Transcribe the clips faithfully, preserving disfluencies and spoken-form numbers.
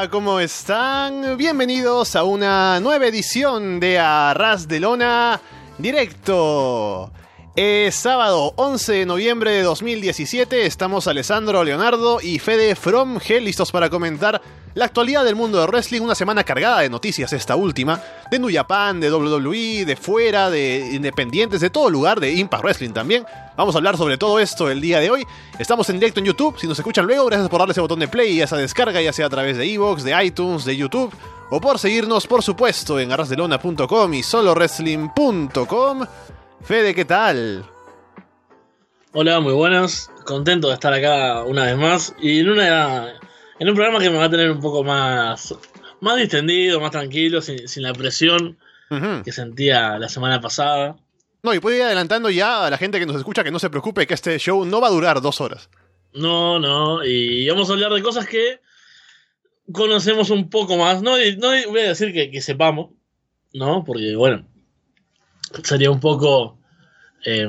Hola, ¿cómo están? Bienvenidos a una nueva edición de A Ras de Lona Directo. Es sábado once de noviembre de dos mil diecisiete, estamos Alessandro, Leonardo y Fede from Hell listos para comentar la actualidad del mundo de wrestling, una semana cargada de noticias esta última, de New Japan, de doble u doble u E, de fuera, de independientes, de todo lugar, de Impact Wrestling también. Vamos a hablar sobre todo esto el día de hoy. Estamos en directo en YouTube, si nos escuchan luego, gracias por darle ese botón de play y esa descarga, ya sea a través de iVoox, de iTunes, de YouTube, o por seguirnos, por supuesto, en arrasdelona punto com y solo wrestling punto com. Fede, ¿qué tal? Hola, muy buenas. Contento de estar acá una vez más y en una en un programa que me va a tener un poco más más distendido, más tranquilo, sin, sin la presión uh-huh. que sentía la semana pasada. No, y puedo ir adelantando ya a la gente que nos escucha que no se preocupe, que este show no va a durar dos horas. No, no, y vamos a hablar de cosas que conocemos un poco más. No, no voy a decir que, que sepamos, ¿no? Porque, bueno, sería un poco eh,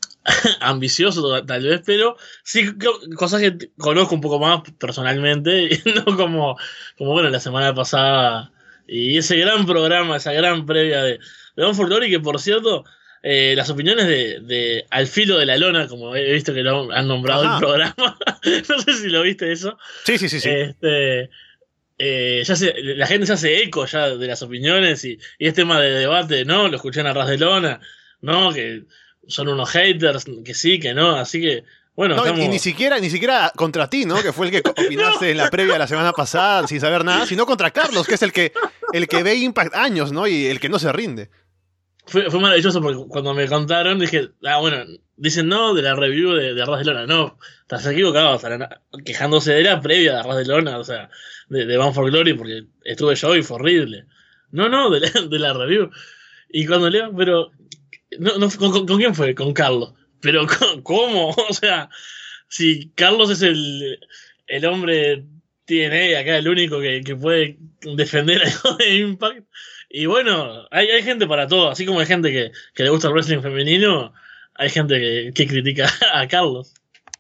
ambicioso tal vez, pero sí cosas que conozco un poco más personalmente, no como, como bueno, la semana pasada y ese gran programa, esa gran previa de, de Bound for Glory, que por cierto, eh, las opiniones de, de Al Filo de la Lona, como he visto que lo han nombrado Ajá. el programa, no sé si lo viste eso. Sí, sí, sí, sí. Este, Eh, ya se, la gente se hace eco ya de las opiniones y, y es tema de debate, no, lo escuché en Arras de Lona, no, que son unos haters, que sí, que no, así que bueno, no, estamos... y ni siquiera, ni siquiera contra ti, ¿no? Que fue el que opinaste no. en la previa de la semana pasada sin saber nada, sino contra Carlos, que es el que, el que ve Impact años, ¿no? Y el que no se rinde. Fue, fue maravilloso porque cuando me contaron dije, ah, bueno, dicen no de la review de, de Arras de Lona, no, estás equivocado, estarán quejándose de la previa de Arras de Lona, o sea, de, de Bound for Glory, porque estuve yo y fue horrible. No, no, de la, de la review. Y cuando leo, pero, no, no, ¿con, con, ¿con quién fue? Con Carlos. Pero, ¿cómo? O sea, si Carlos es el, el hombre T N A acá, el único que, que puede defender algo de Impact. Y bueno, hay, hay gente para todo, así como hay gente que, que le gusta el wrestling femenino, hay gente que, que critica a Carlos.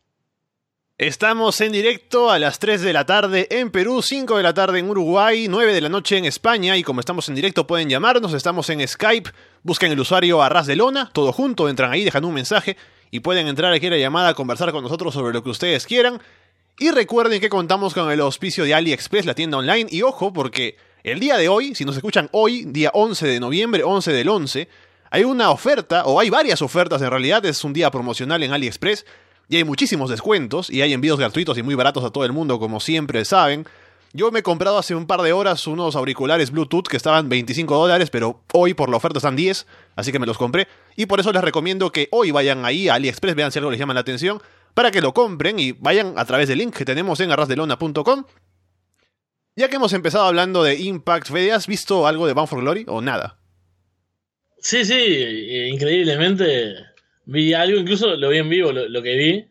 Estamos en directo a las tres de la tarde en Perú, cinco de la tarde en Uruguay, nueve de la noche en España, y como estamos en directo pueden llamarnos, estamos en Skype, busquen el usuario Arras de Lona, todo junto, entran ahí, dejan un mensaje y pueden entrar aquí a la llamada a conversar con nosotros sobre lo que ustedes quieran. Y recuerden que contamos con el auspicio de AliExpress, la tienda online, y ojo porque el día de hoy, si nos escuchan hoy, día once de noviembre, once del once, hay una oferta, o hay varias ofertas en realidad, es un día promocional en AliExpress, y hay muchísimos descuentos, y hay envíos gratuitos y muy baratos a todo el mundo, como siempre saben. Yo me he comprado hace un par de horas unos auriculares Bluetooth que estaban veinticinco dólares, pero hoy por la oferta están diez, así que me los compré, y por eso les recomiendo que hoy vayan ahí a AliExpress, vean si algo les llama la atención, para que lo compren y vayan a través del link que tenemos en arrasdelona punto com. Ya que hemos empezado hablando de Impact, Fede, ¿has visto algo de Bound for Glory o nada? Sí, sí, increíblemente vi algo, incluso lo vi en vivo, lo, lo que vi,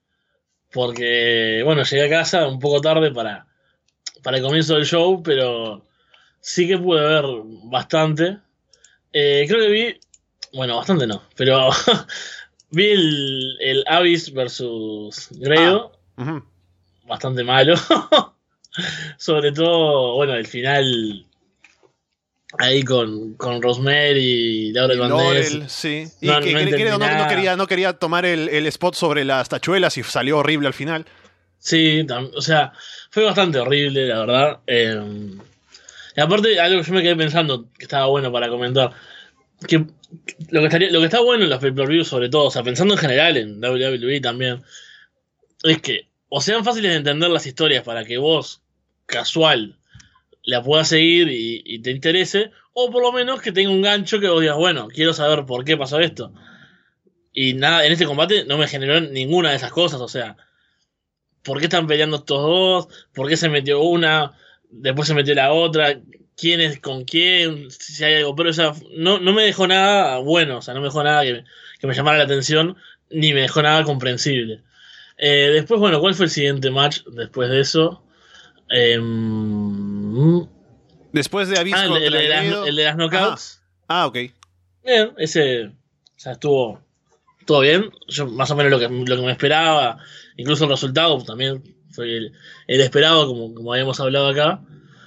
porque, bueno, llegué a casa un poco tarde para, para el comienzo del show, pero sí que pude ver bastante. Eh, creo que vi, bueno, bastante no, pero vi el, el Abyss versus Grado, ah, uh-huh. bastante malo. Sobre todo, bueno, el final ahí con, con Rosemary y Laura y Laurel, sí. Y no, que, no, que, que no, no, quería, no quería tomar el, el spot sobre las tachuelas y salió horrible al final. Sí, o sea, fue bastante horrible, la verdad. Eh, y aparte, algo que yo me quedé pensando que estaba bueno para comentar, que lo que, estaría, lo que está bueno en los pay-per-views sobre todo, o sea, pensando en general en W W E también, es que o sean fáciles de entender las historias para que vos, casual, la puedas seguir y, y te interese, o por lo menos que tenga un gancho que vos digas, bueno, quiero saber por qué pasó esto. Y nada, en este combate no me generó ninguna de esas cosas, o sea, ¿por qué están peleando estos dos? ¿Por qué se metió una? Después se metió la otra. ¿Quién es con quién? Si hay algo, pero o sea, no, no me dejó nada bueno, o sea, no me dejó nada que, que me llamara la atención, ni me dejó nada comprensible. Eh, después, bueno, ¿cuál fue el siguiente match después de eso? Eh, después de Abyss ah, el, el, de las, el de las knockouts. Ah, ah, ok. Bien, ese, o sea, estuvo todo bien. Yo más o menos lo que, lo que me esperaba, incluso el resultado también fue el, el esperado, como, como habíamos hablado acá.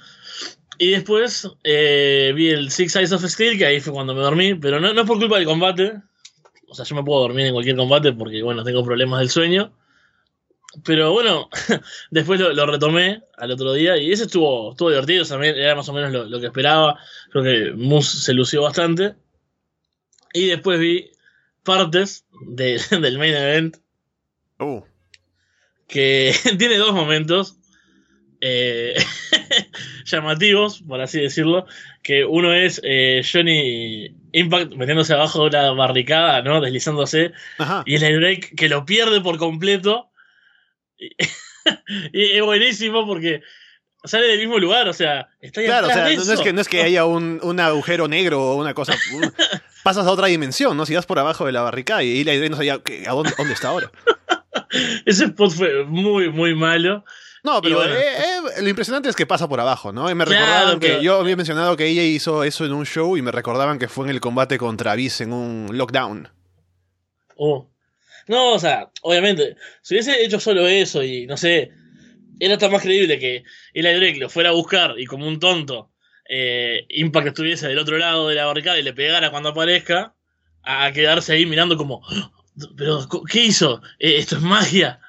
Y después eh, vi el Six Sides of Steel, que ahí fue cuando me dormí, pero no, no es por culpa del combate. O sea, yo me puedo dormir en cualquier combate porque, bueno, tengo problemas del sueño. Pero bueno, después lo, lo retomé al otro día y ese estuvo, estuvo divertido, también era más o menos lo, lo que esperaba. Creo que Moose se lució bastante. Y después vi partes de, del main event. Uh. Que tiene dos momentos eh, llamativos, por así decirlo. Que uno es eh, Johnny Impact metiéndose abajo de una barricada, ¿no? Deslizándose. Ajá. Y el break que lo pierde por completo. Y, y es buenísimo porque sale del mismo lugar, o sea, está ahí Claro, o atrás sea, de no, eso. no es que, no es que haya un, un agujero negro o una cosa. un- pasas a otra dimensión, ¿no? Si vas por abajo de la barricada y Eli Drake no sabía que- a dónde, dónde está ahora. Ese spot fue muy, muy malo. No, pero Y bueno. eh, eh, lo impresionante es que pasa por abajo, ¿no? Y me Claro, recordaban que pero- yo había mencionado que ella hizo eso en un show y me recordaban que fue en el combate contra Abyss en un lockdown. Oh. No, o sea, obviamente, si hubiese hecho solo eso y no sé, era hasta más creíble que Eli Drake lo fuera a buscar y como un tonto eh, Impact estuviese del otro lado de la barricada y le pegara cuando aparezca, a, a quedarse ahí mirando como, "Ah, pero ¿qué hizo? Eh, esto es magia".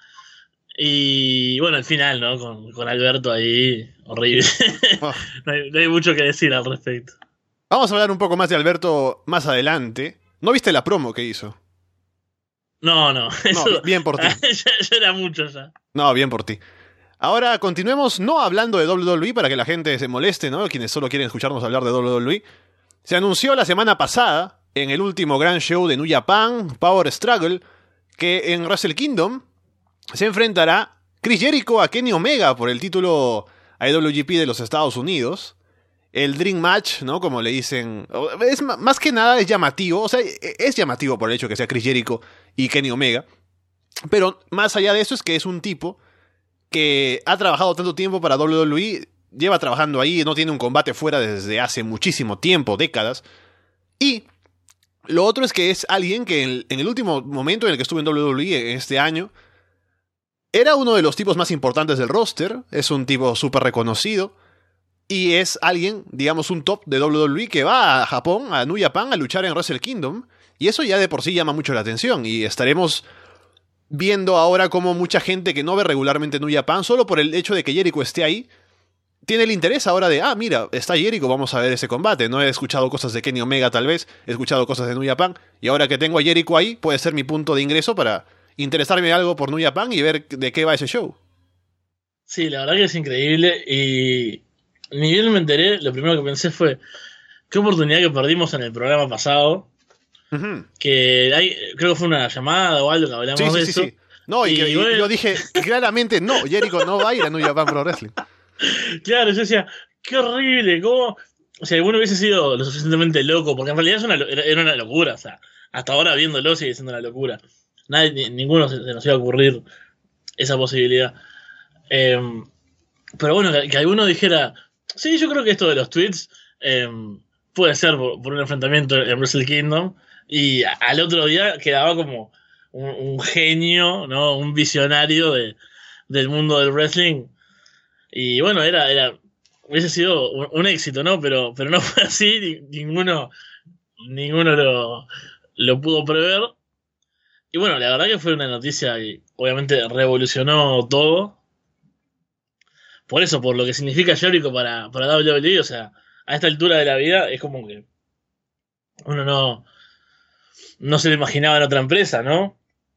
Y bueno, al final, ¿no? Con, con Alberto ahí, horrible. Oh. no, hay, no hay mucho que decir al respecto. Vamos a hablar un poco más de Alberto más adelante. ¿No viste la promo que hizo? No, no, eso No, bien por ti. ya, ya era mucho ya. No, bien por ti. Ahora continuemos no hablando de doble u doble u E para que la gente se moleste, ¿no? Quienes solo quieren escucharnos hablar de doble u doble u E. Se anunció la semana pasada, en el último gran show de New Japan, Power Struggle, que en Wrestle Kingdom se enfrentará Chris Jericho a Kenny Omega por el título I W G P de los Estados Unidos. El Dream Match, ¿no? Como le dicen. Es más que nada es llamativo. O sea, es llamativo por el hecho que sea Chris Jericho y Kenny Omega. Pero más allá de eso es que es un tipo que ha trabajado tanto tiempo para doble u doble u E, lleva trabajando ahí, no tiene un combate fuera desde hace muchísimo tiempo, décadas. Y lo otro es que es alguien que en, en el último momento en el que estuvo en doble u doble u E este año, era uno de los tipos más importantes del roster, es un tipo súper reconocido, y es alguien, digamos, un top de doble u doble u E que va a Japón, a New Japan, a luchar en Wrestle Kingdom, y eso ya de por sí llama mucho la atención, y estaremos viendo ahora cómo mucha gente que no ve regularmente New Japan, solo por el hecho de que Jericho esté ahí, tiene el interés ahora de, ah, mira, está Jericho, vamos a ver ese combate. No he escuchado cosas de Kenny Omega tal vez, he escuchado cosas de New Japan, y ahora que tengo a Jericho ahí, puede ser mi punto de ingreso para interesarme algo por New Japan y ver de qué va ese show. Sí, la verdad que es increíble y ni bien me enteré, lo primero que pensé fue qué oportunidad que perdimos en el programa pasado, Uh-huh. que hay, creo que fue una llamada o algo que hablamos Sí, sí, de sí, eso. sí. No, y, Y que, y bueno. yo dije claramente, no, Jericho no va a ir a New Japan Pro Wrestling. Claro, yo decía, qué horrible, cómo, o sea, alguno hubiese sido lo suficientemente loco, porque en realidad es una, lo- era, era una locura, o sea, hasta ahora viéndolo sigue siendo una locura. Nadie, ni- ninguno se, se nos iba a ocurrir esa posibilidad. Eh, pero bueno, que, que alguno dijera, sí, yo creo que esto de los tweets eh, puede ser por, por un enfrentamiento en Wrestle Kingdom, y a- al otro día quedaba como un, un genio, ¿no? Un visionario de, del mundo del wrestling. Y bueno, era, era, hubiese sido un, un éxito, ¿no? Pero, pero no fue así, ni- ninguno, ninguno lo, lo pudo prever. Y bueno, la verdad que fue una noticia que obviamente revolucionó todo. Por eso, por lo que significa Jericho para, para doble u doble u E, o sea, a esta altura de la vida es como que uno no, no se lo imaginaba en otra empresa, ¿no?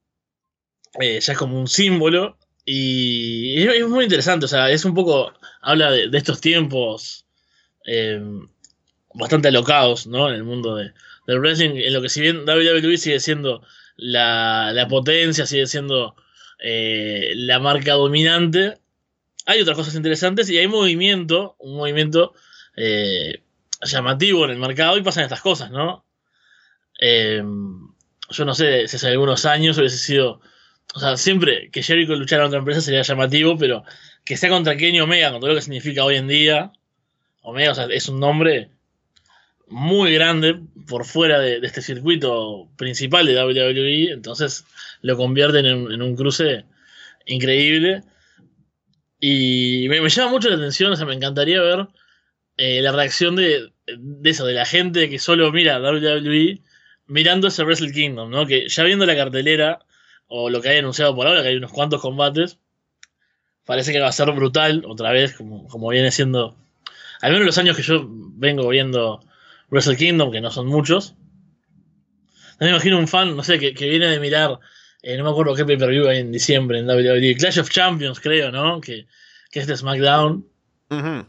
Eh, ya es como un símbolo. Y es, es muy interesante, o sea, es un poco, habla de, de estos tiempos eh, bastante alocados, ¿no? En el mundo de, del wrestling, en lo que si bien doble u doble u E sigue siendo la, la potencia, sigue siendo eh, la marca dominante, hay otras cosas interesantes y hay movimiento, un movimiento eh, llamativo en el mercado y pasan estas cosas, ¿no? Eh, yo no sé si hace algunos años hubiese sido, o sea, siempre que Jericho luchara en otra empresa sería llamativo, pero que sea contra Kenny Omega, con todo lo que significa hoy en día, Omega, o sea, es un nombre muy grande por fuera de, de este circuito principal de doble u doble u E, entonces lo convierten en, en un cruce increíble. Y me, me llama mucho la atención, o sea, me encantaría ver eh, la reacción de, de eso, de la gente que solo mira W W E mirando ese Wrestle Kingdom, ¿no? Que ya viendo la cartelera, o lo que hay anunciado por ahora, que hay unos cuantos combates, parece que va a ser brutal, otra vez, como, como viene siendo, al menos los años que yo vengo viendo Wrestle Kingdom, que no son muchos. No me imagino un fan, no sé, que, que viene de mirar, eh, no me acuerdo qué pay-per-view hay en diciembre en W W E, Clash of Champions, creo, ¿no? Que, que es de SmackDown. Uh-huh.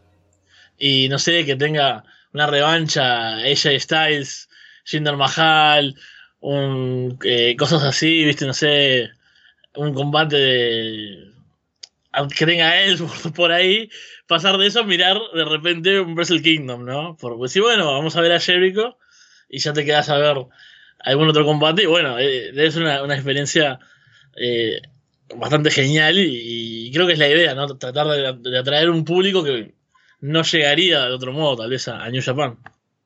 Y no sé, que tenga una revancha, A J Styles, Jinder Mahal, un, eh, cosas así, viste, no sé, un combate de, que tenga a él por, por ahí, pasar de eso a mirar de repente un Wrestle Kingdom, ¿no? Porque si, bueno, vamos a ver a Jericho y ya te quedas a ver algún otro combate y bueno, eh, es una, una experiencia eh, bastante genial y, y creo que es la idea, ¿no? Tratar de, de atraer un público que no llegaría de otro modo, tal vez, a, a New Japan.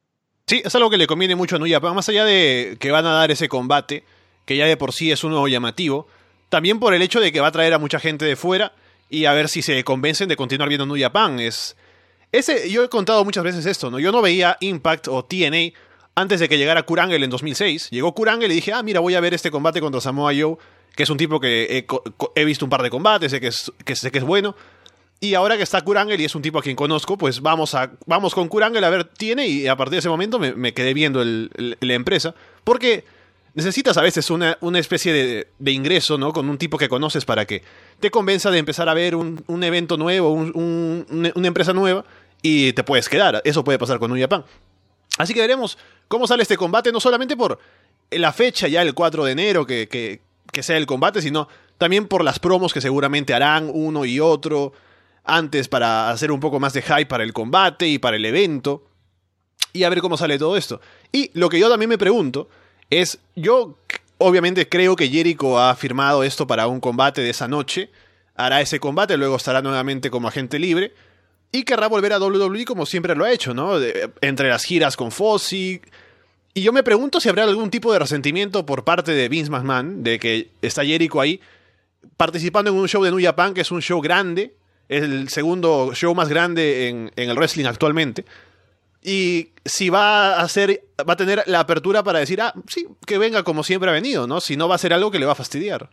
Sí, es algo que le conviene mucho a New Japan, más allá de que van a dar ese combate, que ya de por sí es uno llamativo, también por el hecho de que va a traer a mucha gente de fuera y a ver si se convencen de continuar viendo New Japan. Es, ese, yo he contado muchas veces esto, ¿no? Yo no veía Impact o T N A antes de que llegara Kurt Angle en dos mil seis. Llegó Kurt Angle y dije, ah, mira, voy a ver este combate contra Samoa Joe, que es un tipo que he, he visto un par de combates, sé que, es, que sé que es bueno. Y ahora que está Kurt Angle y es un tipo a quien conozco, pues vamos a vamos con Kurt Angle a ver T N A y a partir de ese momento me, me quedé viendo el, el, la empresa. Porque necesitas a veces una, una especie de, de ingreso, ¿no? Con un tipo que conoces para que te convenza de empezar a ver un, un evento nuevo, un, un, una empresa nueva y te puedes quedar. Eso puede pasar con New Japan. Así que veremos cómo sale este combate, no solamente por la fecha ya el cuatro de enero que, que, que sea el combate, sino también por las promos que seguramente harán uno y otro antes para hacer un poco más de hype para el combate y para el evento y a ver cómo sale todo esto. Y lo que yo también me pregunto es, yo obviamente creo que Jericho ha firmado esto para un combate de esa noche, hará ese combate, luego estará nuevamente como agente libre y querrá volver a W W E como siempre lo ha hecho, ¿no? De, entre las giras con Fozzy. Y yo me pregunto si habrá algún tipo de resentimiento por parte de Vince McMahon, de que está Jericho ahí participando en un show de New Japan, que es un show grande, es el segundo show más grande en, en el wrestling actualmente. Y si va a hacer, va a tener la apertura para decir, ah, sí, que venga como siempre ha venido, ¿no? Si no va a ser algo que le va a fastidiar.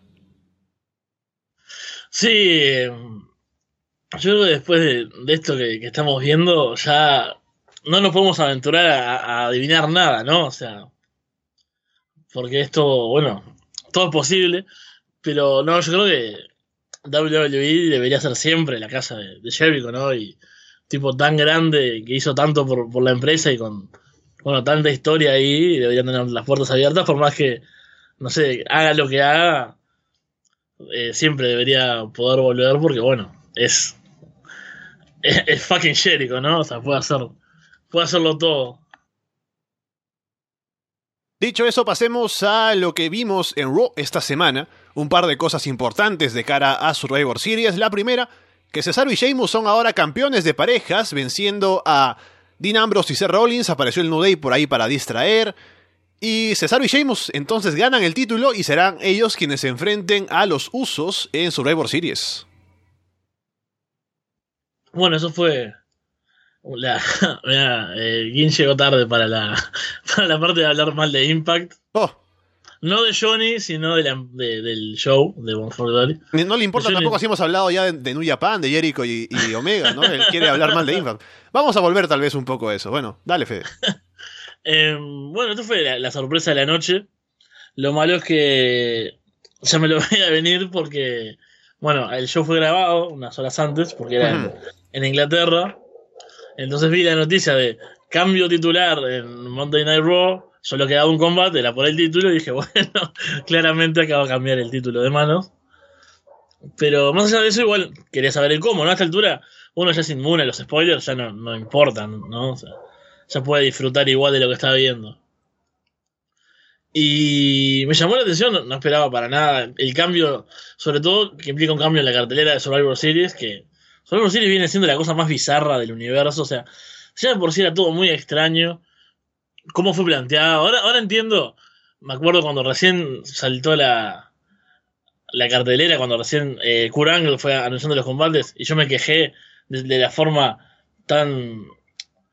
Sí, yo creo que después de, de esto que, que estamos viendo, ya no nos podemos aventurar a, a adivinar nada, ¿no? O sea, porque esto, bueno, todo es posible, pero no, yo creo que W W E debería ser siempre la casa de, de Jericho, ¿no? Y tipo tan grande que hizo tanto por, por la empresa y con, bueno, tanta historia ahí, deberían tener las puertas abiertas, por más que, no sé, haga lo que haga, eh, siempre debería poder volver porque, bueno, es, es, es fucking Jericho, ¿no? O sea, puede hacer, puede hacerlo todo. Dicho eso, pasemos a lo que vimos en Raw esta semana. Un par de cosas importantes de cara a Survivor Series. La primera, que Cesaro y Sheamus son ahora campeones de parejas, venciendo a Dean Ambrose y Seth Rollins. Apareció el New Day por ahí para distraer. Y Cesaro y Sheamus entonces ganan el título y serán ellos quienes se enfrenten a los Usos en Survivor Series. Bueno, eso fue... La, mira, eh, Gin llegó tarde para la, para la parte de hablar mal de Impact. Oh. No de Johnny, sino de la, de, del show de One for Glory. No le importa tampoco si hemos hablado ya de, de New Japan, de Jericho y, y Omega, ¿no? Él quiere hablar mal de Impact. Vamos a volver tal vez un poco a eso. Bueno, dale, Fede. eh, bueno, esto fue la, la sorpresa de la noche. Lo malo es que ya me lo veía venir porque, bueno, el show fue grabado unas horas antes porque era uh-huh. en, en Inglaterra. Entonces vi la noticia de cambio titular en Monday Night Raw, solo quedaba un combate, era por el título, y dije, bueno, claramente acaba de cambiar el título de manos. Pero más allá de eso, igual quería saber el cómo, ¿no? A esta altura uno ya es inmune a los spoilers, ya no, no importan, ¿no? O sea, ya puede disfrutar igual de lo que está viendo. Y me llamó la atención, no, no esperaba para nada el cambio, sobre todo que implica un cambio en la cartelera de Survivor Series, que Survivor Series viene siendo la cosa más bizarra del universo, o sea, ya de por sí era todo muy extraño. ¿Cómo fue planteado? Ahora, ahora entiendo, me acuerdo cuando recién saltó la, la cartelera, cuando recién eh, Kurt Angle fue anunciando los combates, y yo me quejé de, de la forma tan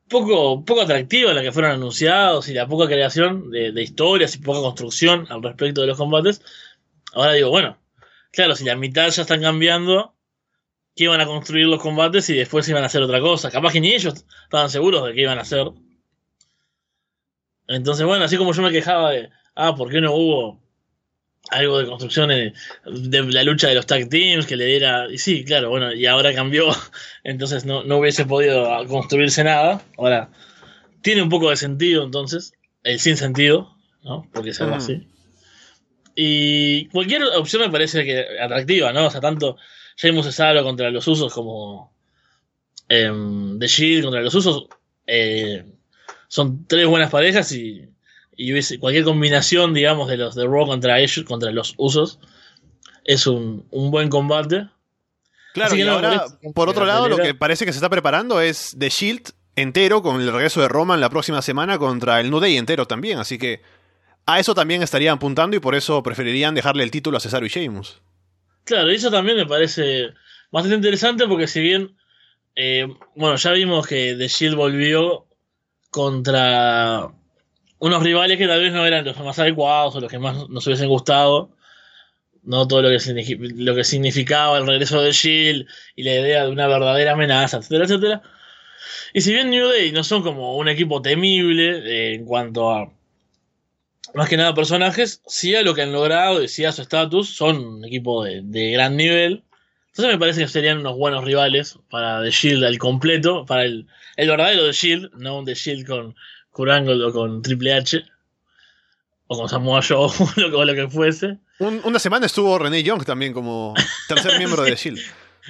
poco, poco atractiva la que fueron anunciados y la poca creación de, de historias y poca construcción al respecto de los combates. Ahora digo, bueno, claro, si la mitad ya están cambiando, ¿qué iban a construir los combates y después iban a hacer otra cosa? Capaz que ni ellos estaban seguros de qué iban a hacer. Entonces, bueno, así como yo me quejaba de, ah, ¿por qué no hubo algo de construcción de, de la lucha de los tag teams que le diera? Y sí, claro, bueno, y ahora cambió, entonces no, no hubiese podido construirse nada. Ahora, tiene un poco de sentido entonces, el sin sentido, ¿no? Porque se llama así. Y cualquier opción me parece que atractiva, ¿no? O sea, tanto Sheamus Cesaro contra los Usos como eh, The Shield contra los Usos eh, son tres buenas parejas y, y hubiese, cualquier combinación, digamos, de los de Raw contra ellos, contra los Usos, es un, un buen combate. Claro, y no ahora, por otro lado, lo que parece que se está preparando es The Shield entero con el regreso de Roman la próxima semana contra el New Day entero también, así que a eso también estarían apuntando y por eso preferirían dejarle el título a Cesaro y Sheamus. Claro, y eso también me parece bastante interesante porque si bien, eh, bueno, ya vimos que The Shield volvió contra unos rivales que tal vez no eran los más adecuados o los que más nos hubiesen gustado, no todo lo que, signific- lo que significaba el regreso de Shield y la idea de una verdadera amenaza, etcétera, etcétera. Y si bien New Day no son como un equipo temible eh, en cuanto a más que nada personajes, sí a lo que han logrado y sí a su estatus, son un equipo de, de gran nivel. Entonces me parece que serían unos buenos rivales para The Shield al completo, para el, el verdadero The Shield, no un The Shield con Kurt Angle o con Triple H, o con Samoa Joe o lo, o lo que fuese. Un, una semana estuvo Renee Young también como tercer miembro sí. de The Shield.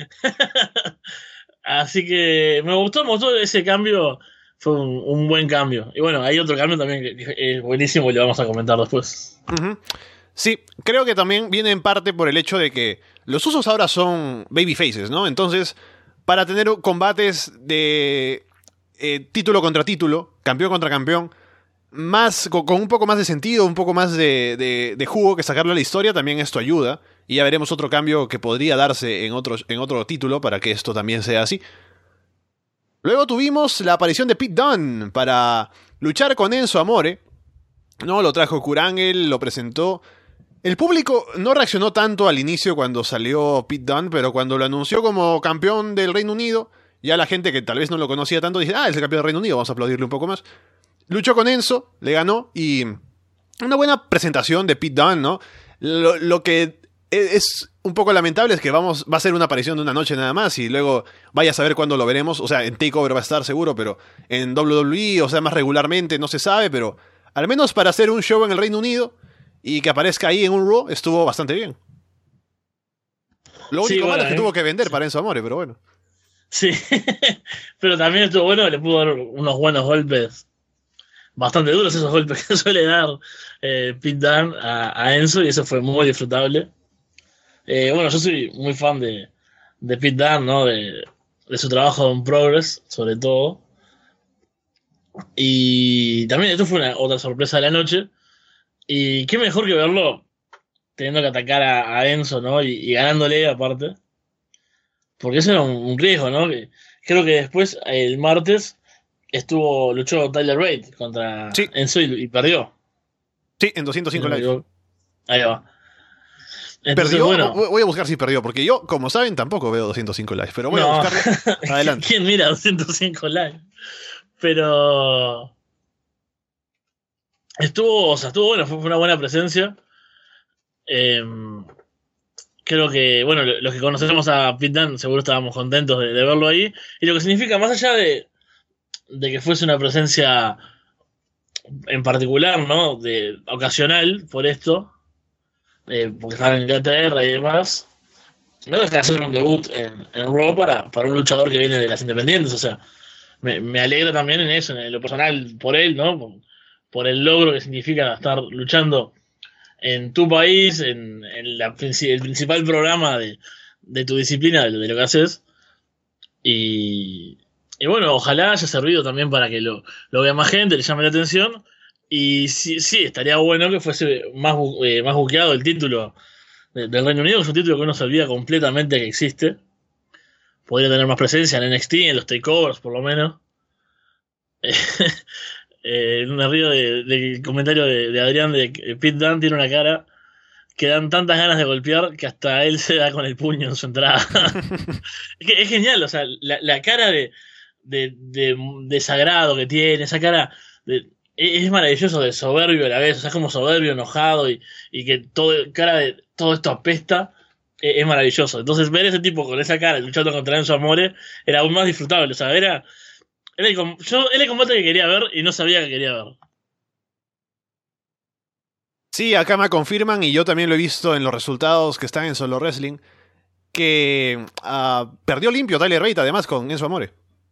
Así que me gustó, me gustó ese cambio. Fue un, un buen cambio. Y bueno, hay otro cambio también que es buenísimo y lo vamos a comentar después. Uh-huh. Sí, creo que también viene en parte por el hecho de que los Usos ahora son babyfaces, ¿no? Entonces, para tener combates de eh, título contra título, campeón contra campeón, más con, con un poco más de sentido, un poco más de, de, de jugo que sacarle a la historia, también esto ayuda. Y ya veremos otro cambio que podría darse en otro, en otro título para que esto también sea así. Luego tuvimos la aparición de Pete Dunne para luchar con Enzo Amore. No, lo trajo Kurt Angle, lo presentó. El público no reaccionó tanto al inicio cuando salió Pete Dunne, pero cuando lo anunció como campeón del Reino Unido, ya la gente que tal vez no lo conocía tanto dice, ah, es el campeón del Reino Unido, vamos a aplaudirle un poco más. Luchó con Enzo, le ganó y una buena presentación de Pete Dunne, ¿no? Lo, lo que es un poco lamentable es que vamos, va a ser una aparición de una noche nada más y luego vaya a saber cuándo lo veremos. O sea, en TakeOver va a estar seguro, pero en W W E, o sea, más regularmente no se sabe, pero al menos para hacer un show en el Reino Unido y que aparezca ahí en un Raw estuvo bastante bien. Lo único sí, bueno, malo es que eh, tuvo que vender sí. para Enzo Amore, pero bueno. Sí, pero también estuvo bueno, le pudo dar unos buenos golpes, bastante duros esos golpes que suele dar eh, Pete Dunne a, a Enzo y eso fue muy disfrutable. Eh, bueno, yo soy muy fan de, de Pete Dunne, ¿no? De, de su trabajo en Progress, sobre todo. Y también esto fue una otra sorpresa de la noche. Y qué mejor que verlo teniendo que atacar a, a Enzo, ¿no? Y, y ganándole aparte. Porque eso era un, un riesgo, ¿no? Que, creo que después, el martes, estuvo luchó Tyler Bate contra sí. Enzo y, y perdió. Sí, en doscientos cinco Live. Ahí va. Entonces, ¿Perdió? Bueno, voy a buscar si perdió, porque yo, como saben, tampoco veo doscientos cinco Live, pero voy no. a buscarlo. Adelante. ¿Quién mira doscientos cinco Live? Pero estuvo, o sea, estuvo bueno, fue una buena presencia. Eh, creo que, bueno, los que conocemos a Pete Dunne seguro estábamos contentos de, de verlo ahí. Y lo que significa, más allá de, de que fuese una presencia en particular, ¿no? De ocasional por esto. Eh, porque estaba en Inglaterra y demás, no deja de hacer un debut en, en Raw para, para un luchador que viene de las independientes. O sea, me, me alegra también en eso, en lo personal, por él, ¿no? Por, por el logro que significa estar luchando en tu país, en, en la, el principal programa de, de tu disciplina, de, de lo que haces. Y, y bueno, ojalá haya servido también para que lo, lo vea más gente, le llame la atención. Y sí, sí, estaría bueno que fuese más, eh, más buqueado el título de, del Reino Unido, que es un título que uno se olvida completamente que existe. Podría tener más presencia en N X T, en los takeovers por lo menos. Eh, me río del de comentario de, de Adrián de que Pete Dunne tiene una cara que dan tantas ganas de golpear que hasta él se da con el puño en su entrada. es, que es genial, o sea, la, la cara de, de, de desagrado que tiene, esa cara de, es, es maravilloso, de soberbio a la vez, o sea, es como soberbio, enojado y, y que todo, cara de todo esto apesta, es, es maravilloso. Entonces ver ese tipo con esa cara luchando contra Enzo Amore era aún más disfrutable, o sea, era, era el, yo, era el combate que quería ver y no sabía que quería ver. Sí, acá me confirman y yo también lo he visto en los resultados que están en Solo Wrestling, que uh, perdió limpio Tyler Bate además con Enzo Amore.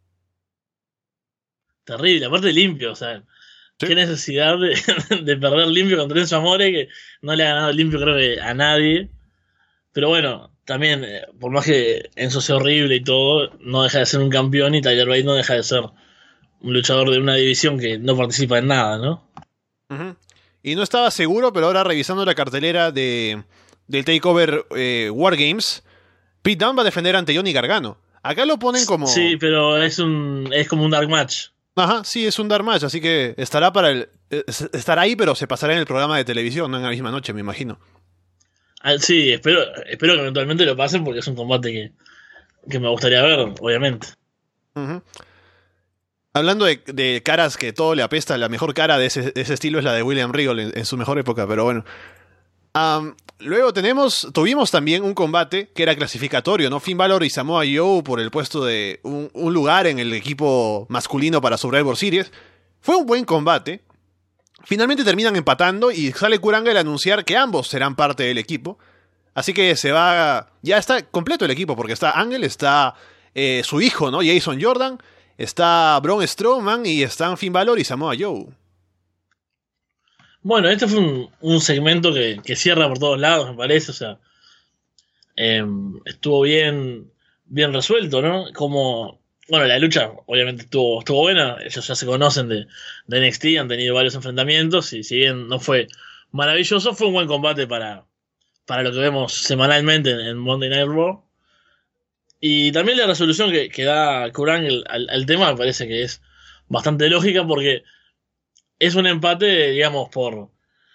Terrible, aparte limpio, o sea, ¿Sí? Qué necesidad de, de perder limpio contra Enzo Amore, que no le ha ganado limpio creo que a nadie. Pero bueno, también, eh, por más que Enzo sea horrible y todo, no deja de ser un campeón y Tyler Bate no deja de ser un luchador de una división que no participa en nada, ¿no? Uh-huh. Y no estaba seguro, pero ahora revisando la cartelera de del Takeover eh, War Games, Pete Dunne va a defender ante Johnny Gargano. Acá lo ponen como... Sí, pero es un es como un dark match. Ajá, sí, es un dark match, así que estará para el... estará ahí, pero se pasará en el programa de televisión, no en la misma noche, me imagino. Ah, sí, espero, espero que eventualmente lo pasen porque es un combate que, que me gustaría ver, obviamente. Uh-huh. Hablando de, de caras que todo le apesta, la mejor cara de ese, de ese estilo es la de William Regal en, en su mejor época, pero bueno. Um, luego tenemos, tuvimos también un combate que era clasificatorio, ¿no? Finn Balor y Samoa Joe por el puesto de un, un lugar en el equipo masculino para Survivor Series. Fue un buen combate. Finalmente terminan empatando y sale Kurt Angle a anunciar que ambos serán parte del equipo. Así que se va... Ya está completo el equipo porque está Angle, está eh, su hijo, ¿no? Jason Jordan, está Braun Strowman y están Finn Balor y Samoa Joe. Bueno, este fue un, un segmento que, que cierra por todos lados, me parece, o sea, eh, estuvo bien, bien resuelto, ¿no? Como, bueno, la lucha obviamente estuvo, estuvo buena, ellos ya se conocen de, de N X T, han tenido varios enfrentamientos y si bien no fue maravilloso, fue un buen combate para, para lo que vemos semanalmente en, en Monday Night Raw. Y también la resolución que, que da Kurt Angle al, al tema me parece que es bastante lógica porque es un empate, digamos, por, no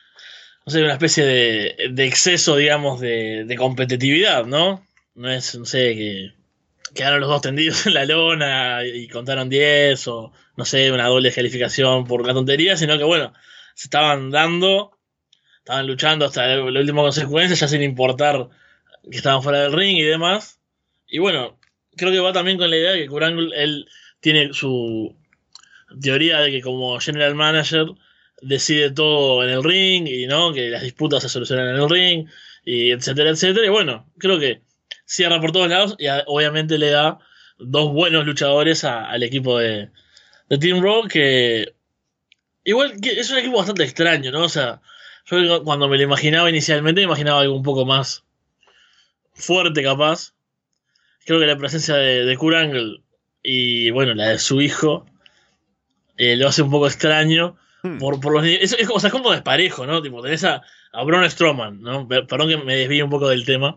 sé, una especie de, de exceso, digamos, de, de competitividad, ¿no? No es, no sé, que quedaron los dos tendidos en la lona y contaron diez o, no sé, una doble calificación por una tontería, sino que, bueno, se estaban dando, estaban luchando hasta la última consecuencia, ya sin importar que estaban fuera del ring y demás. Y bueno, creo que va también con la idea de que Kurt Angle, él tiene su teoría de que como general manager decide todo en el ring y no que las disputas se solucionan en el ring y etcétera etcétera y bueno, creo que cierra por todos lados y a, obviamente le da dos buenos luchadores a, al equipo de, de Team Raw que igual que es un equipo bastante extraño, ¿no? O sea, yo cuando me lo imaginaba inicialmente me imaginaba algo un poco más fuerte capaz. Creo que la presencia de, de Kurt Angle y bueno, la de su hijo Eh, lo hace un poco extraño Hmm. por, por los es, es, como, o sea, es como desparejo, ¿no? Tipo, tenés a, a Braun Strowman, ¿no? Perdón que me desvíe un poco del tema,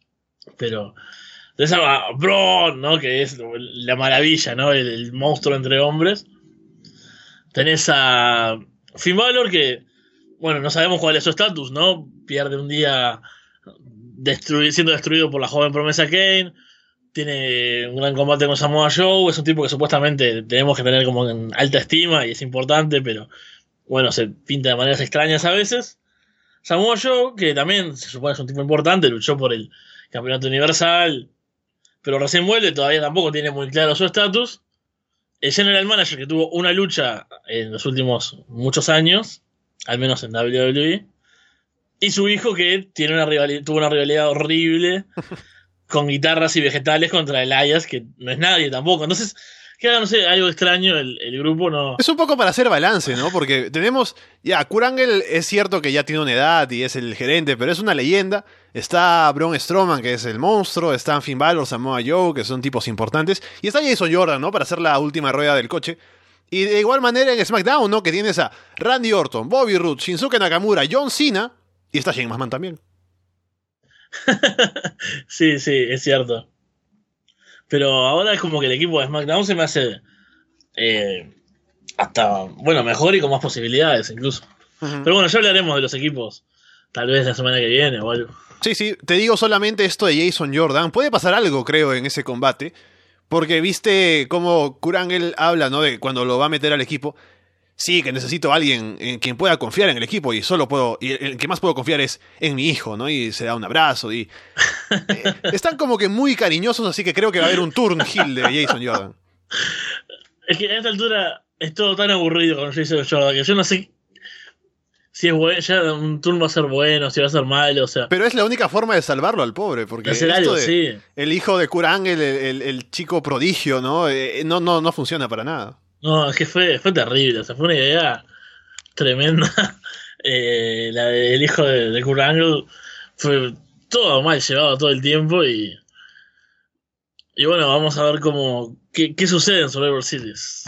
pero tenés a Braun, ¿no? Que es la maravilla, ¿no? El, el monstruo entre hombres. Tenés a Finn Balor que, bueno, no sabemos cuál es su estatus, ¿no? Pierde un día destruido, siendo destruido por la joven promesa Kane. Tiene un gran combate con Samoa Joe. Es un tipo que supuestamente tenemos que tener como en alta estima y es importante, pero bueno, se pinta de maneras extrañas a veces. Samoa Joe, que también se supone es un tipo importante, luchó por el campeonato universal, pero recién vuelve, todavía tampoco tiene muy claro su estatus. El general manager que tuvo una lucha en los últimos muchos años, al menos en W W E, y su hijo que tiene una rivalidad, tuvo una rivalidad horrible con guitarras y vegetales contra Elias, que no es nadie tampoco. Entonces, queda, no sé, algo extraño, el, el grupo no... Es un poco para hacer balance, ¿no? Porque tenemos... Ya, Kurt Angle es cierto que ya tiene una edad y es el gerente, pero es una leyenda. Está Braun Strowman, que es el monstruo. Está Finn Balor, Samoa Joe, que son tipos importantes. Y está Jason Jordan, ¿no? Para hacer la última rueda del coche. Y de igual manera en SmackDown, ¿no? Que tienes a Randy Orton, Bobby Roode, Shinsuke Nakamura, John Cena. Y está Shane McMahon también. Sí, sí, es cierto. Pero ahora es como que el equipo de SmackDown se me hace... Eh, hasta, bueno, mejor y con más posibilidades incluso. Uh-huh. Pero bueno, ya hablaremos de los equipos, tal vez la semana que viene o algo. Sí, sí, te digo solamente esto de Jason Jordan. Puede pasar algo, creo, en ese combate. Porque viste cómo Kurt Angle habla, ¿no? De cuando lo va a meter al equipo. Sí, que necesito a alguien en quien pueda confiar en el equipo y solo puedo, y el que más puedo confiar es en mi hijo, ¿no? Y se da un abrazo y... eh, están como que muy cariñosos, así que creo que va a haber un turn heel de Jason Jordan. Es que a esta altura es todo tan aburrido con Jason Jordan que yo no sé si es bueno, ya un turno va a ser bueno, si va a ser malo, o sea... Pero es la única forma de salvarlo al pobre, porque hacer algo, de, sí. El hijo de Kurt Angle, el, el, el chico prodigio, ¿no? Eh, no, no, no funciona para nada. No, es que fue, fue terrible, o sea, fue una idea tremenda. eh, la del hijo de, de Kurt Angle fue todo mal llevado todo el tiempo y... Y bueno, vamos a ver cómo qué, qué sucede en Survivor Series.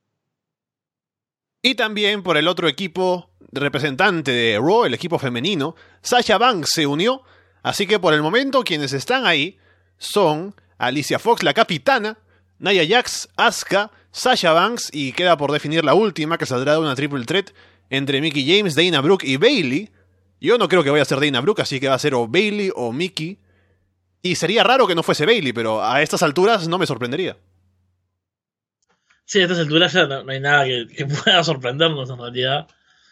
Y también por el otro equipo representante de Raw, el equipo femenino, Sasha Banks se unió, así que por el momento quienes están ahí son Alicia Fox, la capitana, Nia Jax, Asuka, Sasha Banks y queda por definir la última que saldrá de una triple threat entre Mickie James, Dana Brooke y Bayley. Yo no creo que vaya a ser Dana Brooke, así que va a ser o Bayley o Mickie. Y sería raro que no fuese Bayley, pero a estas alturas no me sorprendería. Sí, a estas alturas ya no, no hay nada que, que pueda sorprendernos en realidad.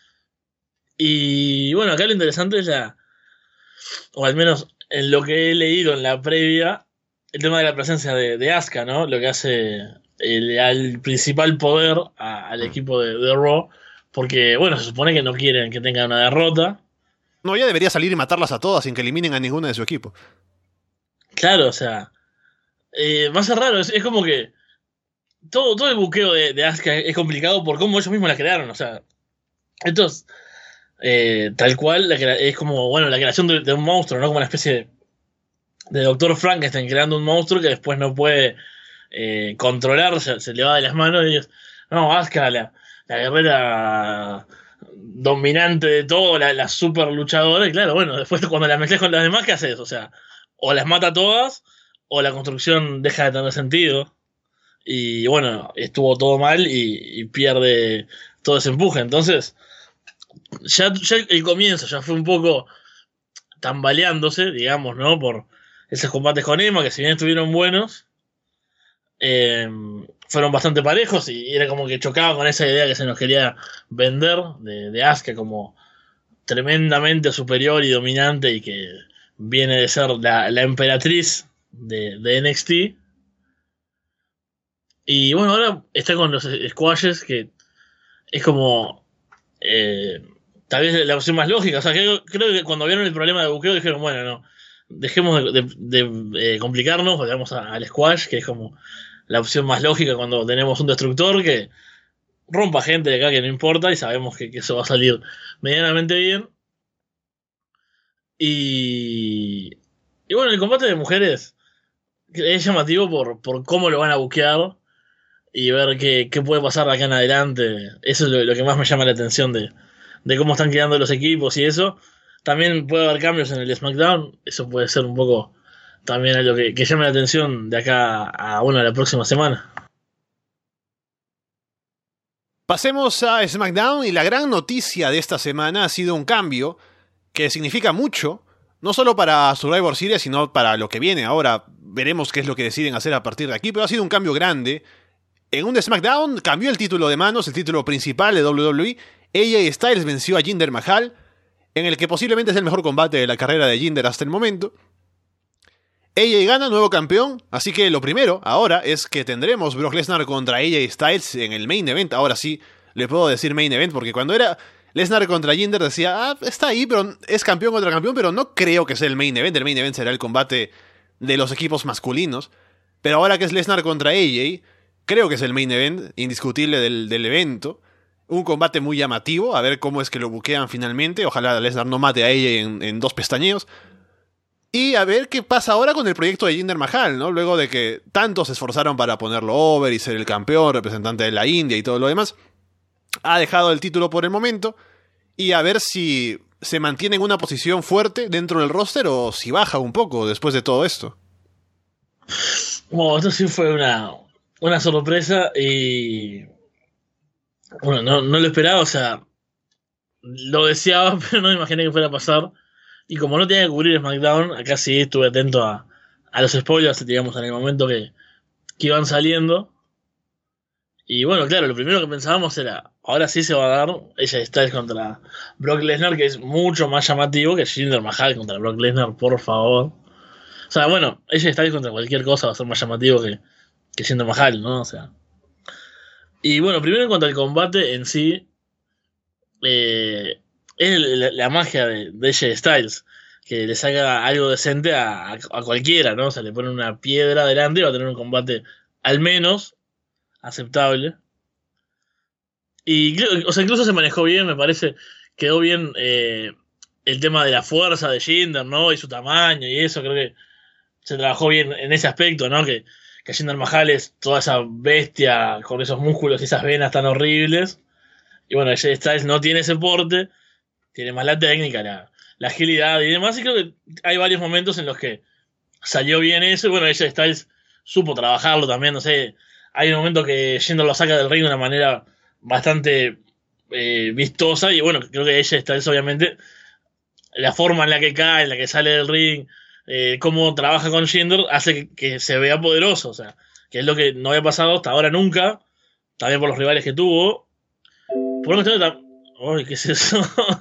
Y bueno, acá lo interesante es la... O al menos en lo que he leído en la previa, el tema de la presencia de, de Asuka, ¿no? Lo que hace el, al principal poder a, al equipo de, de Raw. Porque, bueno, se supone que no quieren que tengan una derrota. No, ella debería salir y matarlas a todas sin que eliminen a ninguna de su equipo. Claro, o sea... Eh, va a ser raro, es, es como que... Todo, todo el buqueo de, de Asuka es complicado por cómo ellos mismos la crearon, o sea... Esto es... Eh, tal cual, la crea- es como, bueno, la creación de, de un monstruo, ¿no? Como una especie de, de Doctor Frankenstein creando un monstruo que después no puede eh, controlar, se, se le va de las manos y ellos, no, Asuka, la, la guerrera dominante de todo, la, la super luchadora, y claro, bueno, después cuando la mezclas con las demás, ¿qué haces? O sea, o las mata todas, o la construcción deja de tener sentido, y bueno, estuvo todo mal y, y pierde todo ese empuje, entonces... Ya, ya el comienzo ya fue un poco tambaleándose, digamos, ¿no? Por esos combates con Emma, que si bien estuvieron buenos, eh, fueron bastante parejos y era como que chocaba con esa idea que se nos quería vender de, de Asuka como tremendamente superior y dominante y que viene de ser la, la emperatriz de, de N X T. Y bueno, ahora está con los squashes, que es como... Eh, tal vez la opción más lógica, o sea, creo, creo que cuando vieron el problema de buqueo dijeron, bueno, no, dejemos de, de, de, de complicarnos, vayamos a, al squash, que es como la opción más lógica cuando tenemos un destructor que rompa gente de acá que no importa y sabemos que, que eso va a salir medianamente bien. Y, y bueno, el combate de mujeres es llamativo por, por cómo lo van a buquear y ver qué, qué puede pasar de acá en adelante. Eso es lo, lo que más me llama la atención de, de cómo están quedando los equipos y eso. También puede haber cambios en el SmackDown. Eso puede ser un poco también algo que, que llame la atención de acá a, bueno, a la próxima semana. Pasemos a SmackDown y la gran noticia de esta semana ha sido un cambio que significa mucho, no solo para Survivor Series, sino para lo que viene. Ahora veremos qué es lo que deciden hacer a partir de aquí, pero ha sido un cambio grande. En un SmackDown cambió el título de manos, el título principal de W W E. A J Styles venció a Jinder Mahal, en el que posiblemente es el mejor combate de la carrera de Jinder hasta el momento. A J gana, nuevo campeón, así que lo primero ahora es que tendremos Brock Lesnar contra A J Styles en el main event. Ahora sí le puedo decir main event, porque cuando era Lesnar contra Jinder decía, ah, está ahí, pero es campeón contra campeón, pero no creo que sea el main event. El main event será el combate de los equipos masculinos. Pero ahora que es Lesnar contra A J... creo que es el main event indiscutible del, del evento. Un combate muy llamativo. A ver cómo es que lo buquean finalmente. Ojalá Lesnar no mate a ella en, en dos pestañeos. Y a ver qué pasa ahora con el proyecto de Jinder Mahal, ¿no? Luego de que tantos se esforzaron para ponerlo over y ser el campeón, representante de la India y todo lo demás. Ha dejado el título por el momento. Y a ver si se mantiene en una posición fuerte dentro del roster o si baja un poco después de todo esto. Bueno, esto sí fue una... una sorpresa y Bueno, no, no lo esperaba, o sea, lo deseaba, pero no me imaginé que fuera a pasar. Y como no tenía que cubrir SmackDown, acá sí estuve atento a, a los spoilers, digamos, en el momento que, que iban saliendo. Y bueno, claro, lo primero que pensábamos era, ahora sí se va a dar ella Styles contra Brock Lesnar, que es mucho más llamativo que Jinder Mahal contra Brock Lesnar, por favor. O sea, bueno, ella Styles contra cualquier cosa va a ser más llamativo que, que Jinder Mahal, ¿no? O sea. Y bueno, primero en cuanto al combate en sí, eh, es la, la magia de, de ella Styles, que le saca algo decente a, a, a cualquiera, ¿no? O sea, le pone una piedra delante y va a tener un combate al menos aceptable. Y, o sea, incluso se manejó bien, me parece. Quedó bien eh, el tema de la fuerza de Jinder, ¿no? Y su tamaño y eso, creo que se trabajó bien en ese aspecto, ¿no? Que, que Jinder Mahal es toda esa bestia con esos músculos y esas venas tan horribles. Y bueno, Jay Styles no tiene ese porte, tiene más la técnica, la, la agilidad y demás. Y creo que hay varios momentos en los que salió bien eso. Y bueno, Jay Styles supo trabajarlo también, no sé. Hay un momento que Jinder lo saca del ring de una manera bastante eh, vistosa. Y bueno, creo que ella Styles, obviamente, la forma en la que cae, en la que sale del ring, eh, cómo trabaja con Jinder, hace que, que se vea poderoso. O sea, que es lo que no había pasado hasta ahora nunca. También por los rivales que tuvo. Por una cuestión de tam- Uy, ¿qué es eso?